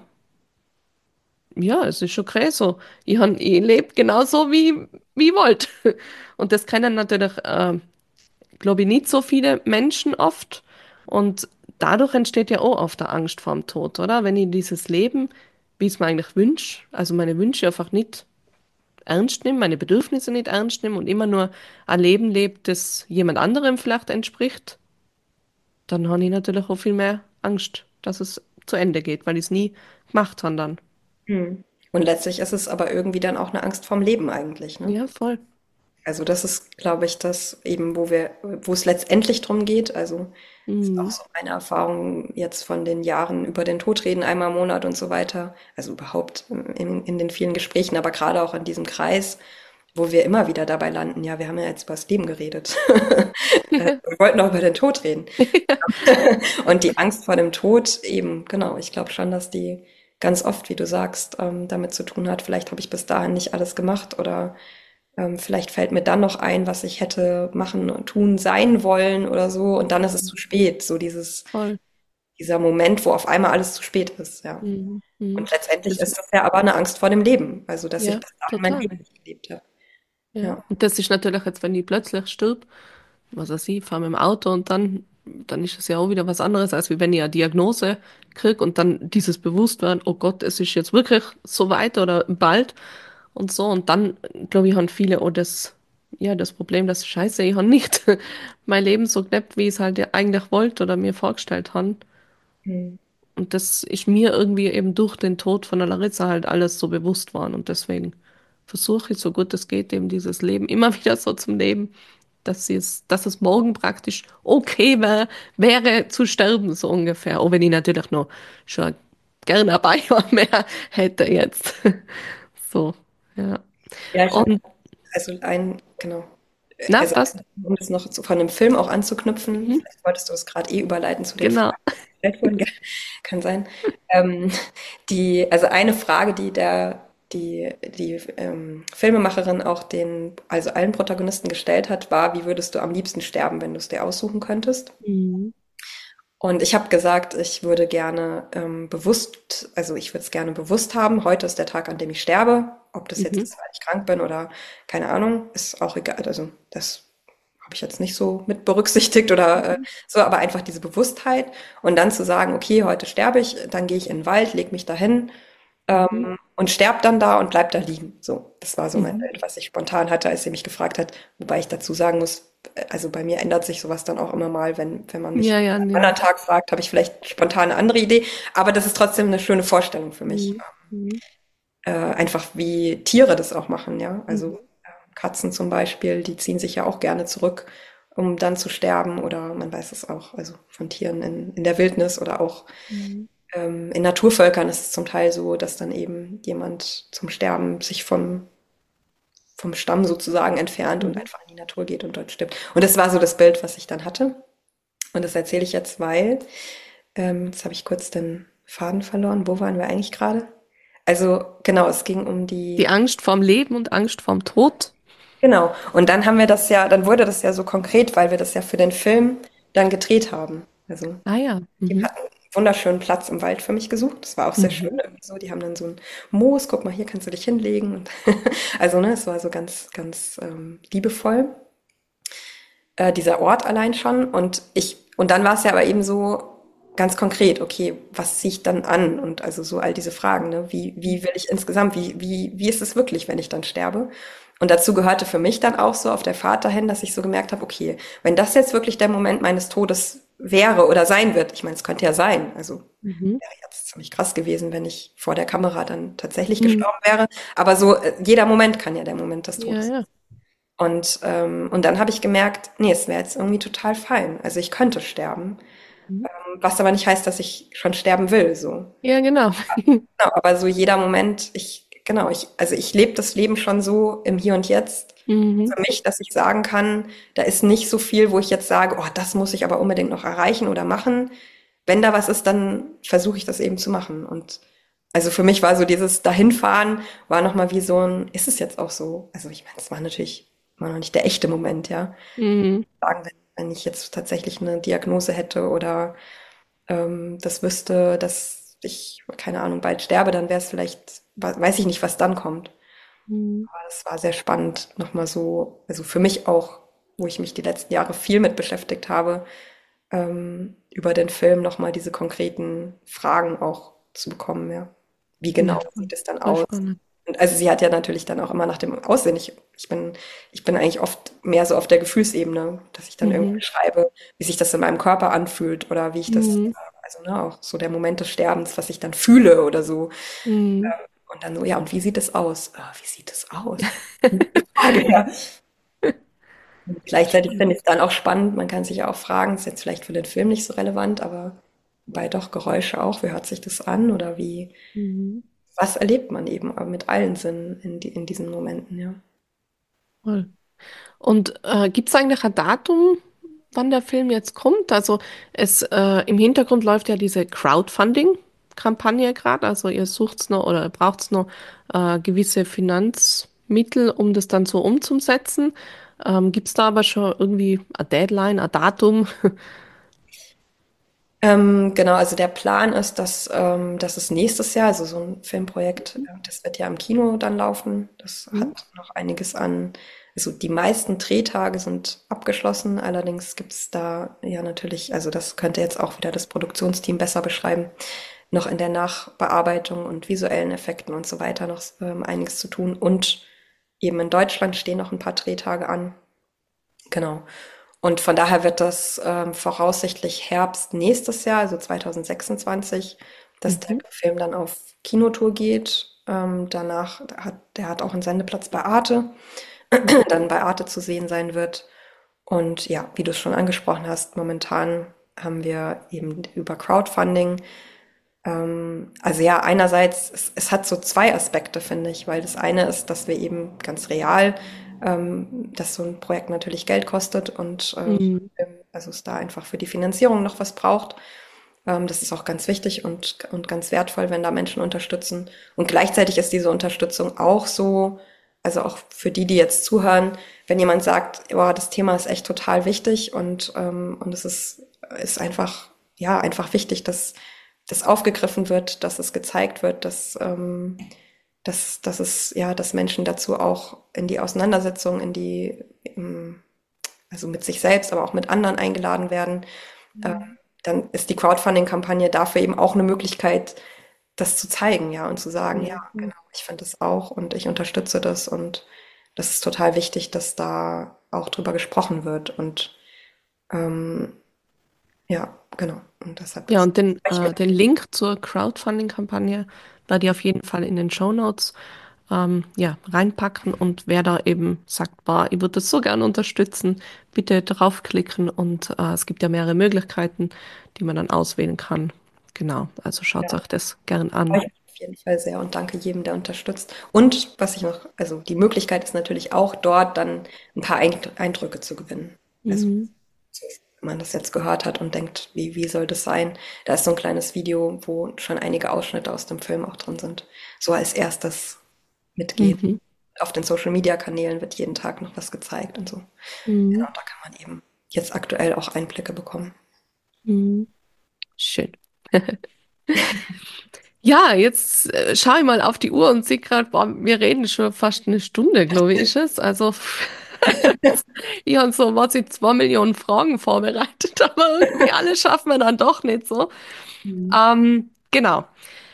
ja, es ist okay so. Ich, han- ich lebe genauso, wie, wie ich wollt. Und das kennen natürlich, äh, glaube ich, nicht so viele Menschen oft. Und dadurch entsteht ja auch oft der Angst vorm Tod, oder? Wenn ich dieses Leben, wie ich es mir eigentlich wünsche, also meine Wünsche einfach nicht ernst nehme, meine Bedürfnisse nicht ernst nehme und immer nur ein Leben lebe, das jemand anderem vielleicht entspricht, dann habe ich natürlich auch viel mehr Angst, dass es zu Ende geht, weil ich es nie gemacht habe dann. Hm. Und letztlich ist es aber irgendwie dann auch eine Angst vorm Leben eigentlich, ne? Ja, voll. Also das ist, glaube ich, das eben, wo wir, wo es letztendlich drum geht. Also ist auch Mhm. so meine Erfahrung jetzt von den Jahren über den Tod reden, einmal im Monat und so weiter. Also überhaupt in, in den vielen Gesprächen, aber gerade auch in diesem Kreis, wo wir immer wieder dabei landen. Ja, wir haben ja jetzt über das Leben geredet. Äh, Wir wollten auch über den Tod reden. Und die Angst vor dem Tod eben, genau, ich glaube schon, dass die ganz oft, wie du sagst, ähm, damit zu tun hat, vielleicht habe ich bis dahin nicht alles gemacht oder ähm, vielleicht fällt mir dann noch ein, was ich hätte machen und tun, sein wollen oder so und dann ist es zu spät. So dieses, Voll. dieser Moment, wo auf einmal alles zu spät ist, ja. Mhm. Mhm. Und letztendlich Das, ist das ja aber eine Angst vor dem Leben, also dass ich ja, bis dahin mein total. Leben nicht gelebt habe. Ja. Ja. Und das ist natürlich jetzt, wenn ich plötzlich stirb, was weiß ich, fahre mit dem Auto und dann, dann ist es ja auch wieder was anderes, als wie wenn ich eine Diagnose kriege und dann dieses Bewusstwerden, oh Gott, es ist jetzt wirklich so weit oder bald und so. Und dann, glaube ich, haben viele auch das, ja, das Problem, dass Scheiße, ich habe nicht mein Leben so gelebt, wie ich es halt ja eigentlich wollte oder mir vorgestellt habe. Hm. Und das ist mir irgendwie eben durch den Tod von der Larissa halt alles so bewusst worden. Und deswegen versuche ich, so gut es geht, eben dieses Leben immer wieder so zum Leben, dass es, dass es morgen praktisch okay wär, wäre zu sterben, so ungefähr. Auch wenn ich natürlich noch schon gerne ein paar Jahre mehr hätte jetzt. So, ja. Ja, ich habe Und also ein, genau. na, Also, passt. um das noch zu, von einem Film auch anzuknüpfen, Mhm, vielleicht wolltest du es gerade eh überleiten zu den genau. Fragen, die gestellt wurden, gell? Kann sein. Ähm, die, also eine Frage, die der, die, die ähm, Filmemacherin auch den, also allen Protagonisten gestellt hat, war, wie würdest du am liebsten sterben, wenn du es dir aussuchen könntest? Mhm, Und ich habe gesagt, ich würde gerne ähm, bewusst, also ich würde es gerne bewusst haben. Heute ist der Tag, an dem ich sterbe. Ob das jetzt mhm, ist, weil ich krank bin oder keine Ahnung, ist auch egal. Also das habe ich jetzt nicht so mit berücksichtigt oder äh, mhm, so, aber einfach diese Bewusstheit und dann zu sagen, okay, heute sterbe ich, dann gehe ich in den Wald, leg mich dahin mhm, und sterb dann da und bleib da liegen. So, das war so mein mhm. Bild, was ich spontan hatte, als sie mich gefragt hat. Wobei ich dazu sagen muss, äh, also bei mir ändert sich sowas dann auch immer mal, wenn, wenn man mich Ja, ja, am nee. anderen Tag fragt, habe ich vielleicht spontan eine andere Idee. Aber das ist trotzdem eine schöne Vorstellung für mich. Mhm, mhm, Äh, einfach wie Tiere das auch machen, ja. Also mhm, äh, Katzen zum Beispiel, die ziehen sich ja auch gerne zurück, um dann zu sterben. Oder man weiß es auch, also von Tieren in, in der Wildnis oder auch mhm. Ähm, in Naturvölkern ist es zum Teil so, dass dann eben jemand zum Sterben sich vom, vom Stamm sozusagen entfernt und Mhm. einfach in die Natur geht und dort stirbt. Und das war so das Bild, was ich dann hatte. Und das erzähle ich jetzt, weil, ähm, jetzt habe ich kurz den Faden verloren. Wo waren wir eigentlich gerade? Also genau, es ging um Die die, Angst vorm Leben und Angst vorm Tod. genau. Und dann haben wir das ja, dann wurde das ja so konkret, weil wir das ja für den Film dann gedreht haben. Also Ah ja. die Mhm. hatten einen wunderschönen Platz im Wald für mich gesucht. Das war auch sehr Mhm. schön irgendwie so. Die haben dann so ein Moos, guck mal, hier kannst du dich hinlegen. Und also, ne, es war so ganz, ganz ähm, liebevoll, äh, dieser Ort allein schon. Und ich, und dann war es ja aber eben so ganz konkret, okay, was ziehe ich dann an? Und also so all diese Fragen, ne? Wie, wie will ich insgesamt, wie, wie, wie ist es wirklich, wenn ich dann sterbe? Und dazu gehörte für mich dann auch so auf der Fahrt dahin, dass ich so gemerkt habe, okay, wenn das jetzt wirklich der Moment meines Todes wäre oder sein wird, ich meine, es könnte ja sein, also Mhm. wäre jetzt ziemlich krass gewesen, wenn ich vor der Kamera dann tatsächlich Mhm. gestorben wäre, aber so äh, jeder Moment kann ja der Moment des Ja, Todes. ja. Und, ähm, und dann habe ich gemerkt, nee, es wäre jetzt irgendwie total fein. Also ich könnte sterben, Mhm. was aber nicht heißt, dass ich schon sterben will, so. Ja, genau. Genau, aber so jeder Moment, ich, genau, ich, also ich lebe das Leben schon so im Hier und Jetzt Mhm. für mich, dass ich sagen kann, da ist nicht so viel, wo ich jetzt sage, oh, das muss ich aber unbedingt noch erreichen oder machen. Wenn da was ist, dann versuche ich das eben zu machen. Und also für mich war so dieses Dahinfahren, war nochmal wie so ein, ist es jetzt auch so? Also ich meine, es war natürlich war noch nicht der echte Moment, ja. Mhm. Sagen, wenn, wenn ich jetzt tatsächlich eine Diagnose hätte oder ähm, das wüsste, dass ich, keine Ahnung, bald sterbe, dann wäre es vielleicht, weiß ich nicht, was dann kommt. Mhm. Aber das war sehr spannend, nochmal so, also für mich auch, wo ich mich die letzten Jahre viel mit beschäftigt habe, ähm, über den Film nochmal diese konkreten Fragen auch zu bekommen, ja. Wie Ja, genau voll, sieht es dann voll aus? spannend. Und also sie hat ja natürlich dann auch immer nach dem Aussehen. Ich, ich bin, ich bin eigentlich oft mehr so auf der Gefühlsebene, dass ich dann irgendwie Mhm. beschreibe, wie sich das in meinem Körper anfühlt oder wie ich das, Mhm. also ne, auch so der Moment des Sterbens, was ich dann fühle oder so. Mhm. Und dann so, ja, und wie sieht es aus? Ah, wie sieht es aus? Frage, ja. Und gleichzeitig finde ich es dann auch spannend, man kann sich ja auch fragen, ist jetzt vielleicht für den Film nicht so relevant, aber bei doch Geräusche auch, wie hört sich das an oder wie, Mhm. was erlebt man eben mit allen Sinnen in, die, in diesen Momenten, ja. Voll. Und äh, gibt es eigentlich ein Datum, wann der Film jetzt kommt? Also es äh, im Hintergrund läuft ja diese Crowdfunding-Kampagne gerade. Also ihr sucht noch oder braucht noch äh, gewisse Finanzmittel, um das dann so umzusetzen. Ähm, gibt es da aber schon irgendwie eine Deadline, ein Datum? Ähm, genau, also der Plan ist, dass, ähm, dass es nächstes Jahr, also so ein Filmprojekt, äh, das wird ja im Kino dann laufen. Das hat Mhm. noch einiges an, also die meisten Drehtage sind abgeschlossen. Allerdings gibt es da ja natürlich, also das könnte jetzt auch wieder das Produktionsteam besser beschreiben, noch in der Nachbearbeitung und visuellen Effekten und so weiter noch ähm, einiges zu tun. Und eben in Deutschland stehen noch ein paar Drehtage an. Genau. Und von daher wird das ähm, voraussichtlich Herbst nächstes Jahr, also zwanzig sechsundzwanzig, dass der Mhm. Film dann auf Kinotour geht. Ähm, danach hat der hat auch einen Sendeplatz bei Arte, dann bei Arte zu sehen sein wird. Und ja, wie du es schon angesprochen hast, momentan haben wir eben über Crowdfunding, also ja, einerseits, es, es hat so zwei Aspekte, finde ich, weil das eine ist, dass wir eben ganz real, ähm, dass so ein Projekt natürlich Geld kostet und äh, Mhm. also es da einfach für die Finanzierung noch was braucht. Ähm, das ist auch ganz wichtig und, und ganz wertvoll, wenn da Menschen unterstützen. Und gleichzeitig ist diese Unterstützung auch so, also auch für die, die jetzt zuhören, wenn jemand sagt, boah, das Thema ist echt total wichtig und, ähm, und es ist, ist einfach, ja, einfach wichtig, dass das aufgegriffen wird, dass es gezeigt wird, dass, ähm, dass, dass es, ja, dass Menschen dazu auch in die Auseinandersetzung, in die, ähm, also mit sich selbst, aber auch mit anderen eingeladen werden, äh, Mhm. dann ist die Crowdfunding-Kampagne dafür eben auch eine Möglichkeit, das zu zeigen, ja, und zu sagen, ja, Ja, voll. genau, ich finde das auch und ich unterstütze das und das ist total wichtig, dass da auch drüber gesprochen wird und ähm, ja, genau. Und deshalb Ja, ist und den, ich mit. äh, den Link zur Crowdfunding-Kampagne werde ich auf jeden Fall in den Shownotes ähm, ja, reinpacken. Und wer da eben sagt, boah, ich würde das so gern unterstützen, bitte draufklicken. Und äh, es gibt ja mehrere Möglichkeiten, die man dann auswählen kann. genau, also schaut Ja, euch das gern freue an. ich mich auf jeden Fall sehr und danke jedem, der unterstützt. Und was ich noch, also die Möglichkeit ist natürlich auch dort dann ein paar Eind- Eindrücke zu gewinnen. Also Mhm. wenn man das jetzt gehört hat und denkt, wie, wie soll das sein? Da ist so ein kleines Video, wo schon einige Ausschnitte aus dem Film auch drin sind. So als erstes mitgehen. Mhm. Auf den Social Media Kanälen wird jeden Tag noch was gezeigt und so. Mhm. Genau, da kann man eben jetzt aktuell auch Einblicke bekommen. Mhm. Schön. Ja, jetzt äh, schaue ich mal auf die Uhr und sehe gerade, boah, wir reden schon fast eine Stunde, glaube ich, ist es. Also ich habe so, was ich, zwei Millionen Fragen vorbereitet, aber irgendwie alle schaffen wir dann doch nicht so. Mhm. Ähm, genau.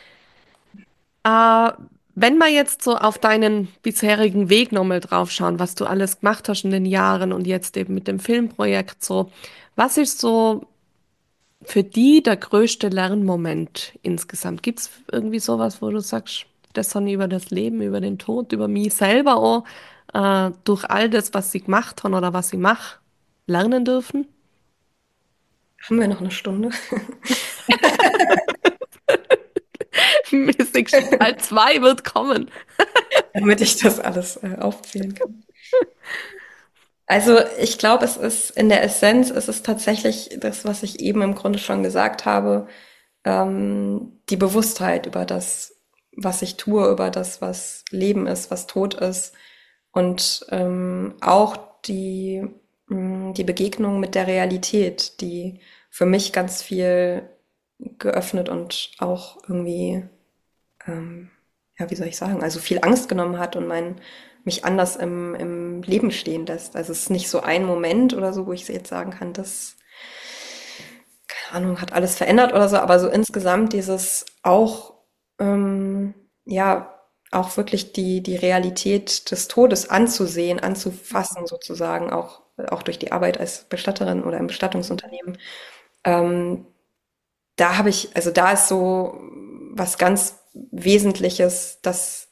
Äh, wenn wir jetzt so auf deinen bisherigen Weg nochmal draufschauen, was du alles gemacht hast in den Jahren und jetzt eben mit dem Filmprojekt so, was ist so für die der größte Lernmoment insgesamt? Gibt es irgendwie sowas, wo du sagst, das haben über das Leben, über den Tod, über mich selber auch, äh, durch all das, was ich gemacht habe oder was ich mache, lernen dürfen? Haben wir noch eine Stunde, Mäßig, Teil zwei wird kommen. damit ich das alles äh, aufzählen kann? Also ich glaube, es ist in der Essenz, es ist tatsächlich das, was ich eben im Grunde schon gesagt habe, ähm, die Bewusstheit über das, was ich tue, über das, was Leben ist, was Tod ist und ähm, auch die, mh, die Begegnung mit der Realität, die für mich ganz viel geöffnet und auch irgendwie ähm, ja, wie soll ich sagen, also viel Angst genommen hat und mein, mich anders im, im Leben stehen lässt. Also es ist nicht so ein Moment oder so, wo ich jetzt sagen kann, das, keine Ahnung, hat alles verändert oder so, aber so insgesamt dieses auch, ähm, ja, auch wirklich die, die Realität des Todes anzusehen, anzufassen sozusagen, auch, auch durch die Arbeit als Bestatterin oder im Bestattungsunternehmen. Ähm, Da habe ich, also da ist so was ganz Wesentliches, das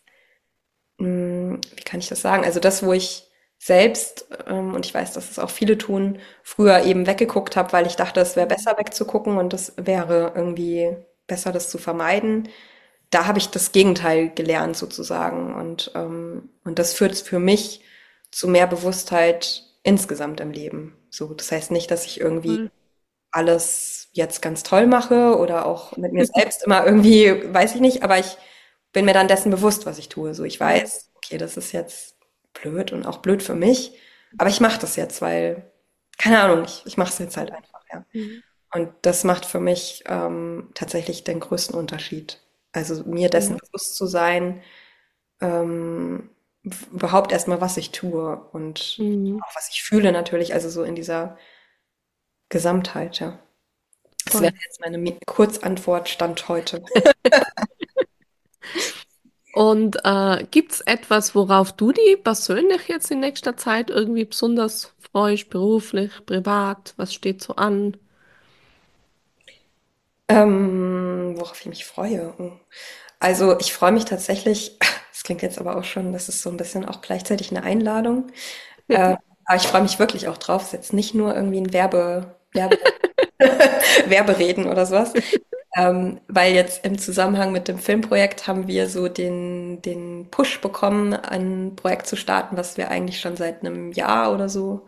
hm, wie kann ich das sagen? Also das, wo ich selbst, ähm, und ich weiß, dass es auch viele tun, früher eben weggeguckt habe, weil ich dachte, es wäre besser wegzugucken und es wäre irgendwie besser, das zu vermeiden. Da habe ich das Gegenteil gelernt sozusagen. Und, ähm, und das führt für mich zu mehr Bewusstheit insgesamt im Leben. So, das heißt nicht, dass ich irgendwie Cool. alles jetzt ganz toll mache oder auch mit mir selbst immer irgendwie, weiß ich nicht, aber ich bin mir dann dessen bewusst, was ich tue. So, ich weiß, okay, das ist jetzt blöd und auch blöd für mich, aber ich mache das jetzt, weil, keine Ahnung, ich, ich mache es jetzt halt einfach, ja. Mhm. Und das macht für mich ähm, tatsächlich den größten Unterschied. Also mir dessen Mhm. bewusst zu sein, ähm, w- überhaupt erstmal, was ich tue und Mhm. auch was ich fühle natürlich, also so in dieser Gesamtheit, ja. Das wäre Voll. jetzt meine Mi- Kurzantwort Stand heute. Und äh, gibt es etwas, worauf du dich persönlich jetzt in nächster Zeit irgendwie besonders freust, beruflich, privat? Was steht so an? Ähm, worauf ich mich freue. Oh. Also ich freue mich tatsächlich, das klingt jetzt aber auch schon, das ist so ein bisschen auch gleichzeitig eine Einladung. Äh, aber ich freue mich wirklich auch drauf. Es ist jetzt nicht nur irgendwie ein Werbe, Werbe, Werbereden oder sowas. Ähm, weil jetzt im Zusammenhang mit dem Filmprojekt haben wir so den, den Push bekommen, ein Projekt zu starten, was wir eigentlich schon seit einem Jahr oder so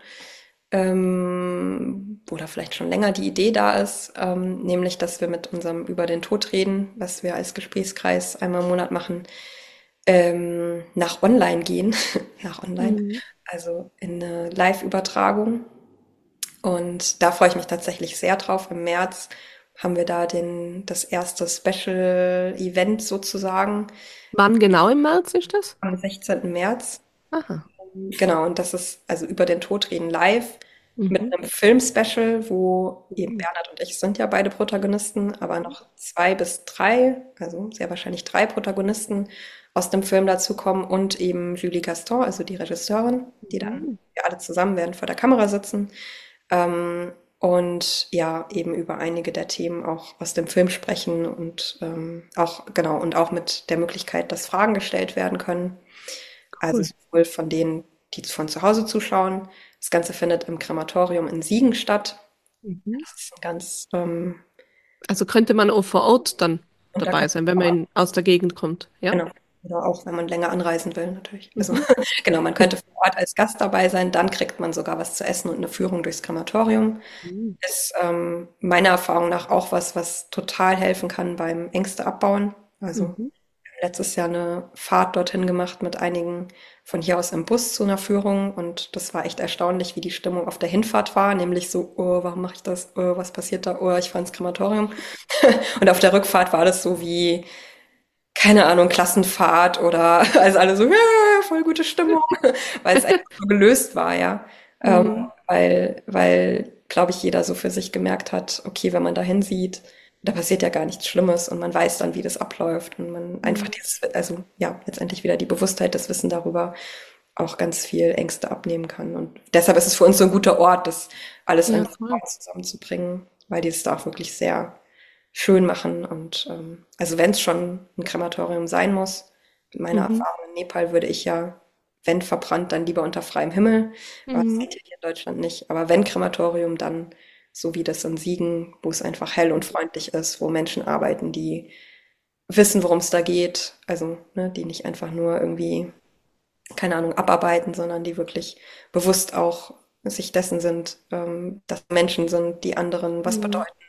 ähm, oder vielleicht schon länger die Idee da ist, ähm, nämlich, dass wir mit unserem Über den Tod reden, was wir als Gesprächskreis einmal im Monat machen, ähm, nach online gehen, nach online, Mhm. also in eine Live-Übertragung. Und da freue ich mich tatsächlich sehr drauf. Im März haben wir da den, das erste Special-Event sozusagen Wann genau im März ist das? am sechzehnten März. Aha. Genau, und das ist also über den Tod reden live mit Mhm. einem Film-Special, wo eben Mhm. Bernhard und ich sind ja beide Protagonisten, aber noch zwei bis drei, also sehr wahrscheinlich drei Protagonisten aus dem Film dazukommen und eben Julie Gaston, also die Regisseurin, die dann Mhm. wir alle zusammen werden vor der Kamera sitzen. Ähm, und ja, eben über einige der Themen auch aus dem Film sprechen und ähm, auch, genau, und auch mit der Möglichkeit, dass Fragen gestellt werden können. Also Cool. sowohl von denen, die von zu Hause zuschauen. Das Ganze findet im Krematorium in Siegen statt. Mhm. Das ist ein ganz ähm, Also könnte man auch vor Ort dann Und da dabei kann sein, wenn man in, aus der Gegend kommt, ja? Genau. Oder auch, wenn man länger anreisen will, natürlich. Also Mhm. genau, man könnte vor Ort als Gast dabei sein, dann kriegt man sogar was zu essen und eine Führung durchs Krematorium. Mhm. Ist ähm, meiner Erfahrung nach auch was, was total helfen kann beim Ängste abbauen. Also Mhm. letztes Jahr eine Fahrt dorthin gemacht mit einigen von hier aus im Bus zu einer Führung und das war echt erstaunlich, wie die Stimmung auf der Hinfahrt war, nämlich so, oh, warum mache ich das? Oh, was passiert da? Oh, ich fahre ins Krematorium. Und auf der Rückfahrt war das so wie, keine Ahnung, Klassenfahrt oder also alle so, ja, voll gute Stimmung, weil es einfach so gelöst war, ja. Ähm, Mhm. weil, weil, glaube ich, jeder so für sich gemerkt hat, okay, wenn man da hinsieht, da passiert ja gar nichts Schlimmes und man weiß dann, wie das abläuft und man einfach Mhm. dieses, also ja, letztendlich wieder die Bewusstheit, das Wissen darüber auch ganz viel Ängste abnehmen kann. Und deshalb ist es für uns so ein guter Ort, das alles an Ja, diesem voll. Ort zusammenzubringen, weil die es da auch wirklich sehr schön machen. Und ähm, also wenn es schon ein Krematorium sein muss, mit meiner Mhm. Erfahrung in Nepal würde ich ja, wenn verbrannt, dann lieber unter freiem Himmel. Aber das Mhm. geht hier in Deutschland nicht. Aber wenn Krematorium, dann so wie das in Siegen, wo es einfach hell und freundlich ist, wo Menschen arbeiten, die wissen, worum es da geht. Also, ne, die nicht einfach nur irgendwie, keine Ahnung, abarbeiten, sondern die wirklich bewusst auch sich dessen sind, ähm, dass Menschen sind, die anderen was Mhm. bedeuten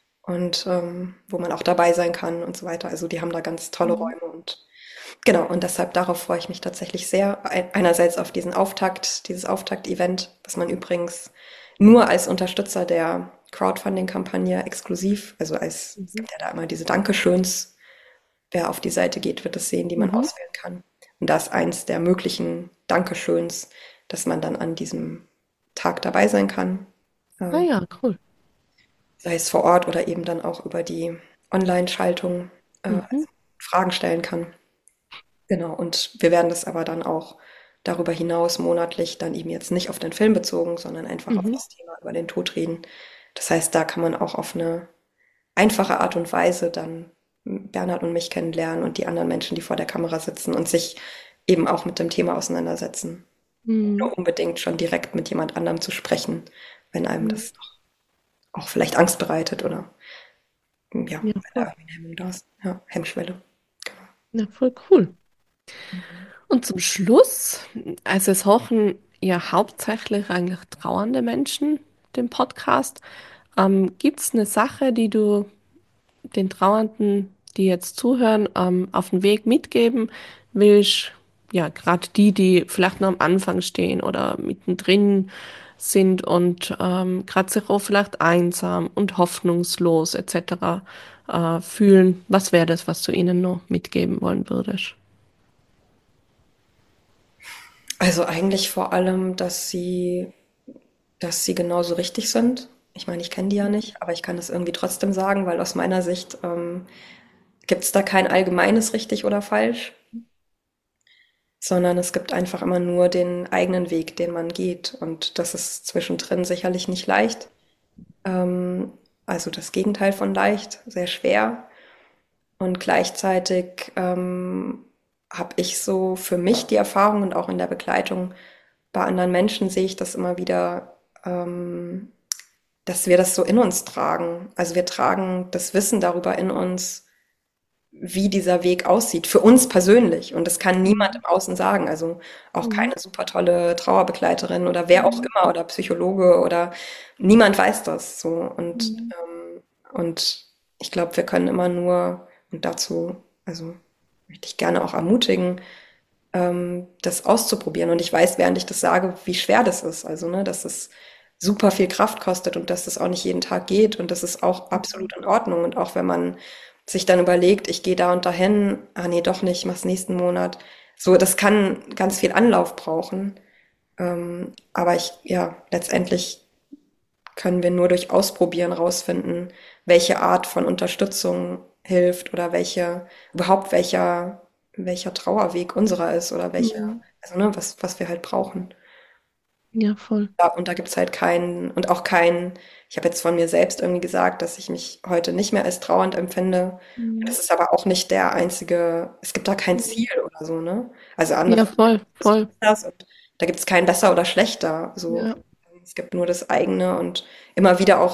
und ähm, wo man auch dabei sein kann und so weiter. Also die haben da ganz tolle Mhm. Räume und genau, und deshalb darauf freue ich mich tatsächlich sehr. Ein- Einerseits auf diesen Auftakt, dieses Auftakt-Event, was man übrigens nur als Unterstützer der Crowdfunding-Kampagne exklusiv, also als, es Mhm. gibt ja da immer diese Dankeschöns, wer auf die Seite geht, wird es sehen, die man Mhm. auswählen kann. Und da ist eins der möglichen Dankeschöns, dass man dann an diesem Tag dabei sein kann. Ah Ähm, ja, cool. sei es vor Ort oder eben dann auch über die Online-Schaltung, äh, Mhm. also Fragen stellen kann. Genau, und wir werden das aber dann auch darüber hinaus monatlich dann eben jetzt nicht auf den Film bezogen, sondern einfach auf Mhm. das Thema über den Tod reden. Das heißt, da kann man auch auf eine einfache Art und Weise dann Bernhard und mich kennenlernen und die anderen Menschen, die vor der Kamera sitzen und sich eben auch mit dem Thema auseinandersetzen. Mhm. Nur unbedingt schon direkt mit jemand anderem zu sprechen, wenn einem Mhm. das auch vielleicht Angst bereitet oder ja, Ja, wenn da voll. irgendwie eine Hemmung da ist. Ja, Hemmschwelle. Ja, voll cool. Und zum Schluss, also es hören ja hauptsächlich eigentlich trauernde Menschen den Podcast. Ähm, gibt es eine Sache, die du den Trauernden, die jetzt zuhören, ähm, auf den Weg mitgeben willst? Ja, gerade die, die vielleicht noch am Anfang stehen oder mittendrin sind und ähm, gerade sich auch vielleicht einsam und hoffnungslos et cetera äh, fühlen. Was wäre das, was du ihnen noch mitgeben wollen würdest? Also eigentlich vor allem, dass sie, dass sie genauso richtig sind. Ich meine, ich kenne die ja nicht, aber ich kann das irgendwie trotzdem sagen, weil aus meiner Sicht ähm, gibt es da kein allgemeines richtig oder falsch, sondern es gibt einfach immer nur den eigenen Weg, den man geht. Und das ist zwischendrin sicherlich nicht leicht. Ähm, also das Gegenteil von leicht, sehr schwer. Und gleichzeitig ähm, habe ich so für mich die Erfahrung und auch in der Begleitung bei anderen Menschen sehe ich das immer wieder, ähm, dass wir das so in uns tragen. Also wir tragen das Wissen darüber in uns, wie dieser Weg aussieht, für uns persönlich. Und das kann niemand Mhm. im Außen sagen. Also auch Mhm. keine super tolle Trauerbegleiterin oder wer auch Mhm. immer oder Psychologe oder niemand weiß das so. Und, Mhm. ähm, und ich glaube, wir können immer nur, und dazu, also möchte ich gerne auch ermutigen, ähm, das auszuprobieren. Und ich weiß, während ich das sage, wie schwer das ist. Also, ne, dass es super viel Kraft kostet und dass das auch nicht jeden Tag geht. Und das ist auch absolut in Ordnung. Und auch wenn man sich dann überlegt, ich gehe da und dahin, ah nee, doch nicht, ich mach's nächsten Monat. So, das kann ganz viel Anlauf brauchen. Ähm, aber ich, ja, letztendlich können wir nur durch Ausprobieren rausfinden, welche Art von Unterstützung hilft oder welche, überhaupt welcher, welcher Trauerweg unserer ist oder welche, Mhm. also ne, was, was wir halt brauchen. Ja, voll. Ja, und da gibt's halt keinen, und auch keinen, ich habe jetzt von mir selbst irgendwie gesagt, dass ich mich heute nicht mehr als trauernd empfinde. Mhm. Das ist aber auch nicht der einzige, es gibt da kein Mhm. Ziel oder so, ne? Also andere Ja, voll, voll. das und da gibt's kein besser oder schlechter. So, Ja. es gibt nur das eigene und immer wieder auch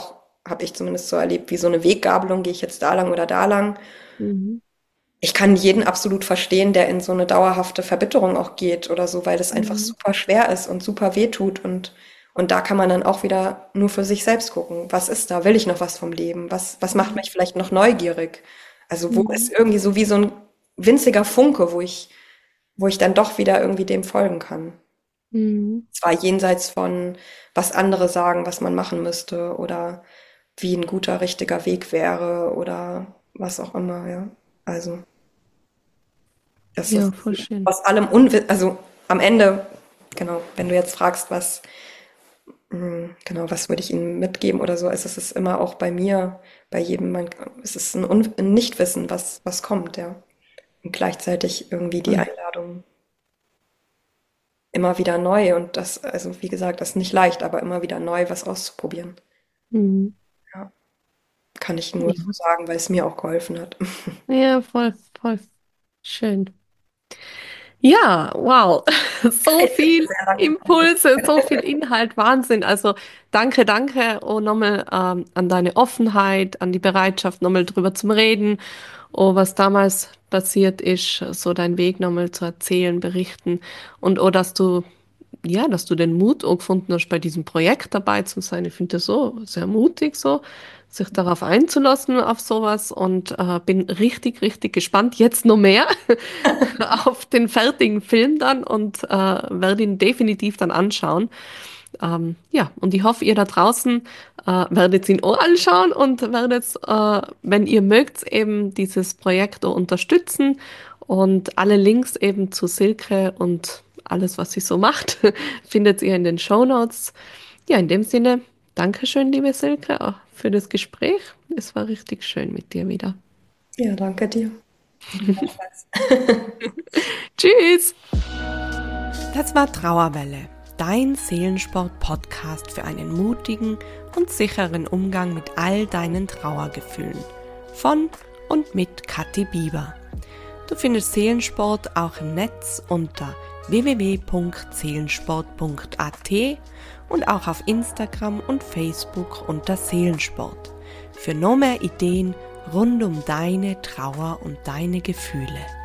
habe ich zumindest so erlebt, wie so eine Weggabelung, gehe ich jetzt da lang oder da lang. Mhm. Ich kann jeden absolut verstehen, der in so eine dauerhafte Verbitterung auch geht oder so, weil das einfach Mhm. super schwer ist und super wehtut. Und, und da kann man dann auch wieder nur für sich selbst gucken. Was ist da? Will ich noch was vom Leben? Was, was macht mich vielleicht noch neugierig? Also wo ist Mhm. irgendwie so wie so ein winziger Funke, wo ich, wo ich dann doch wieder irgendwie dem folgen kann. Mhm. Zwar jenseits von, was andere sagen, was man machen müsste oder wie ein guter, richtiger Weg wäre oder was auch immer, ja. Also. Das Ja, ist voll schön. aus allem Unwissen, also am Ende, genau, wenn du jetzt fragst, was, mh, genau, was würde ich ihnen mitgeben oder so, ist es ist immer auch bei mir, bei jedem, mein, es ist ein, Un ein Nichtwissen, was, was kommt, ja. Und gleichzeitig irgendwie die Voll. Einladung immer wieder neu und das, also wie gesagt, das ist nicht leicht, aber immer wieder neu was auszuprobieren. Mhm. Ja, kann ich nur so Ja. sagen, weil es mir auch geholfen hat. Ja, voll, voll. Schön. Ja, wow. So viel Sehr lange. Impulse, so viel Inhalt, Wahnsinn. Also danke, danke. Oh, nochmal ähm, an deine Offenheit, an die Bereitschaft, nochmal drüber zum Reden. Oh, was damals passiert ist, so dein Weg nochmal zu erzählen, berichten. Und oh, dass du, ja, dass du den Mut auch gefunden hast, bei diesem Projekt dabei zu sein. Ich finde das so sehr mutig, so, sich darauf einzulassen, auf sowas. Und äh, bin richtig, richtig gespannt. Jetzt noch mehr. Auf den fertigen Film dann und äh, werde ihn definitiv dann anschauen. Ähm, ja, und ich hoffe, ihr da draußen äh, werdet ihn auch anschauen und werdet, äh, wenn ihr mögt, eben dieses Projekt auch unterstützen und alle Links eben zu Silke und alles, was sie so macht, findet ihr in den Shownotes. Ja, in dem Sinne, Dankeschön, liebe Silke, auch für das Gespräch. Es war richtig schön mit dir wieder. Ja, danke dir. Gleichfalls. Tschüss! Das war Trauerwelle, dein Seelensport-Podcast für einen mutigen und sicheren Umgang mit all deinen Trauergefühlen. Von und mit Kathi Bieber. Du findest Seelensport auch im Netz unter w w w punkt seelensport punkt a t und auch auf Instagram und Facebook unter Seelensport. Für noch mehr Ideen rund um deine Trauer und deine Gefühle.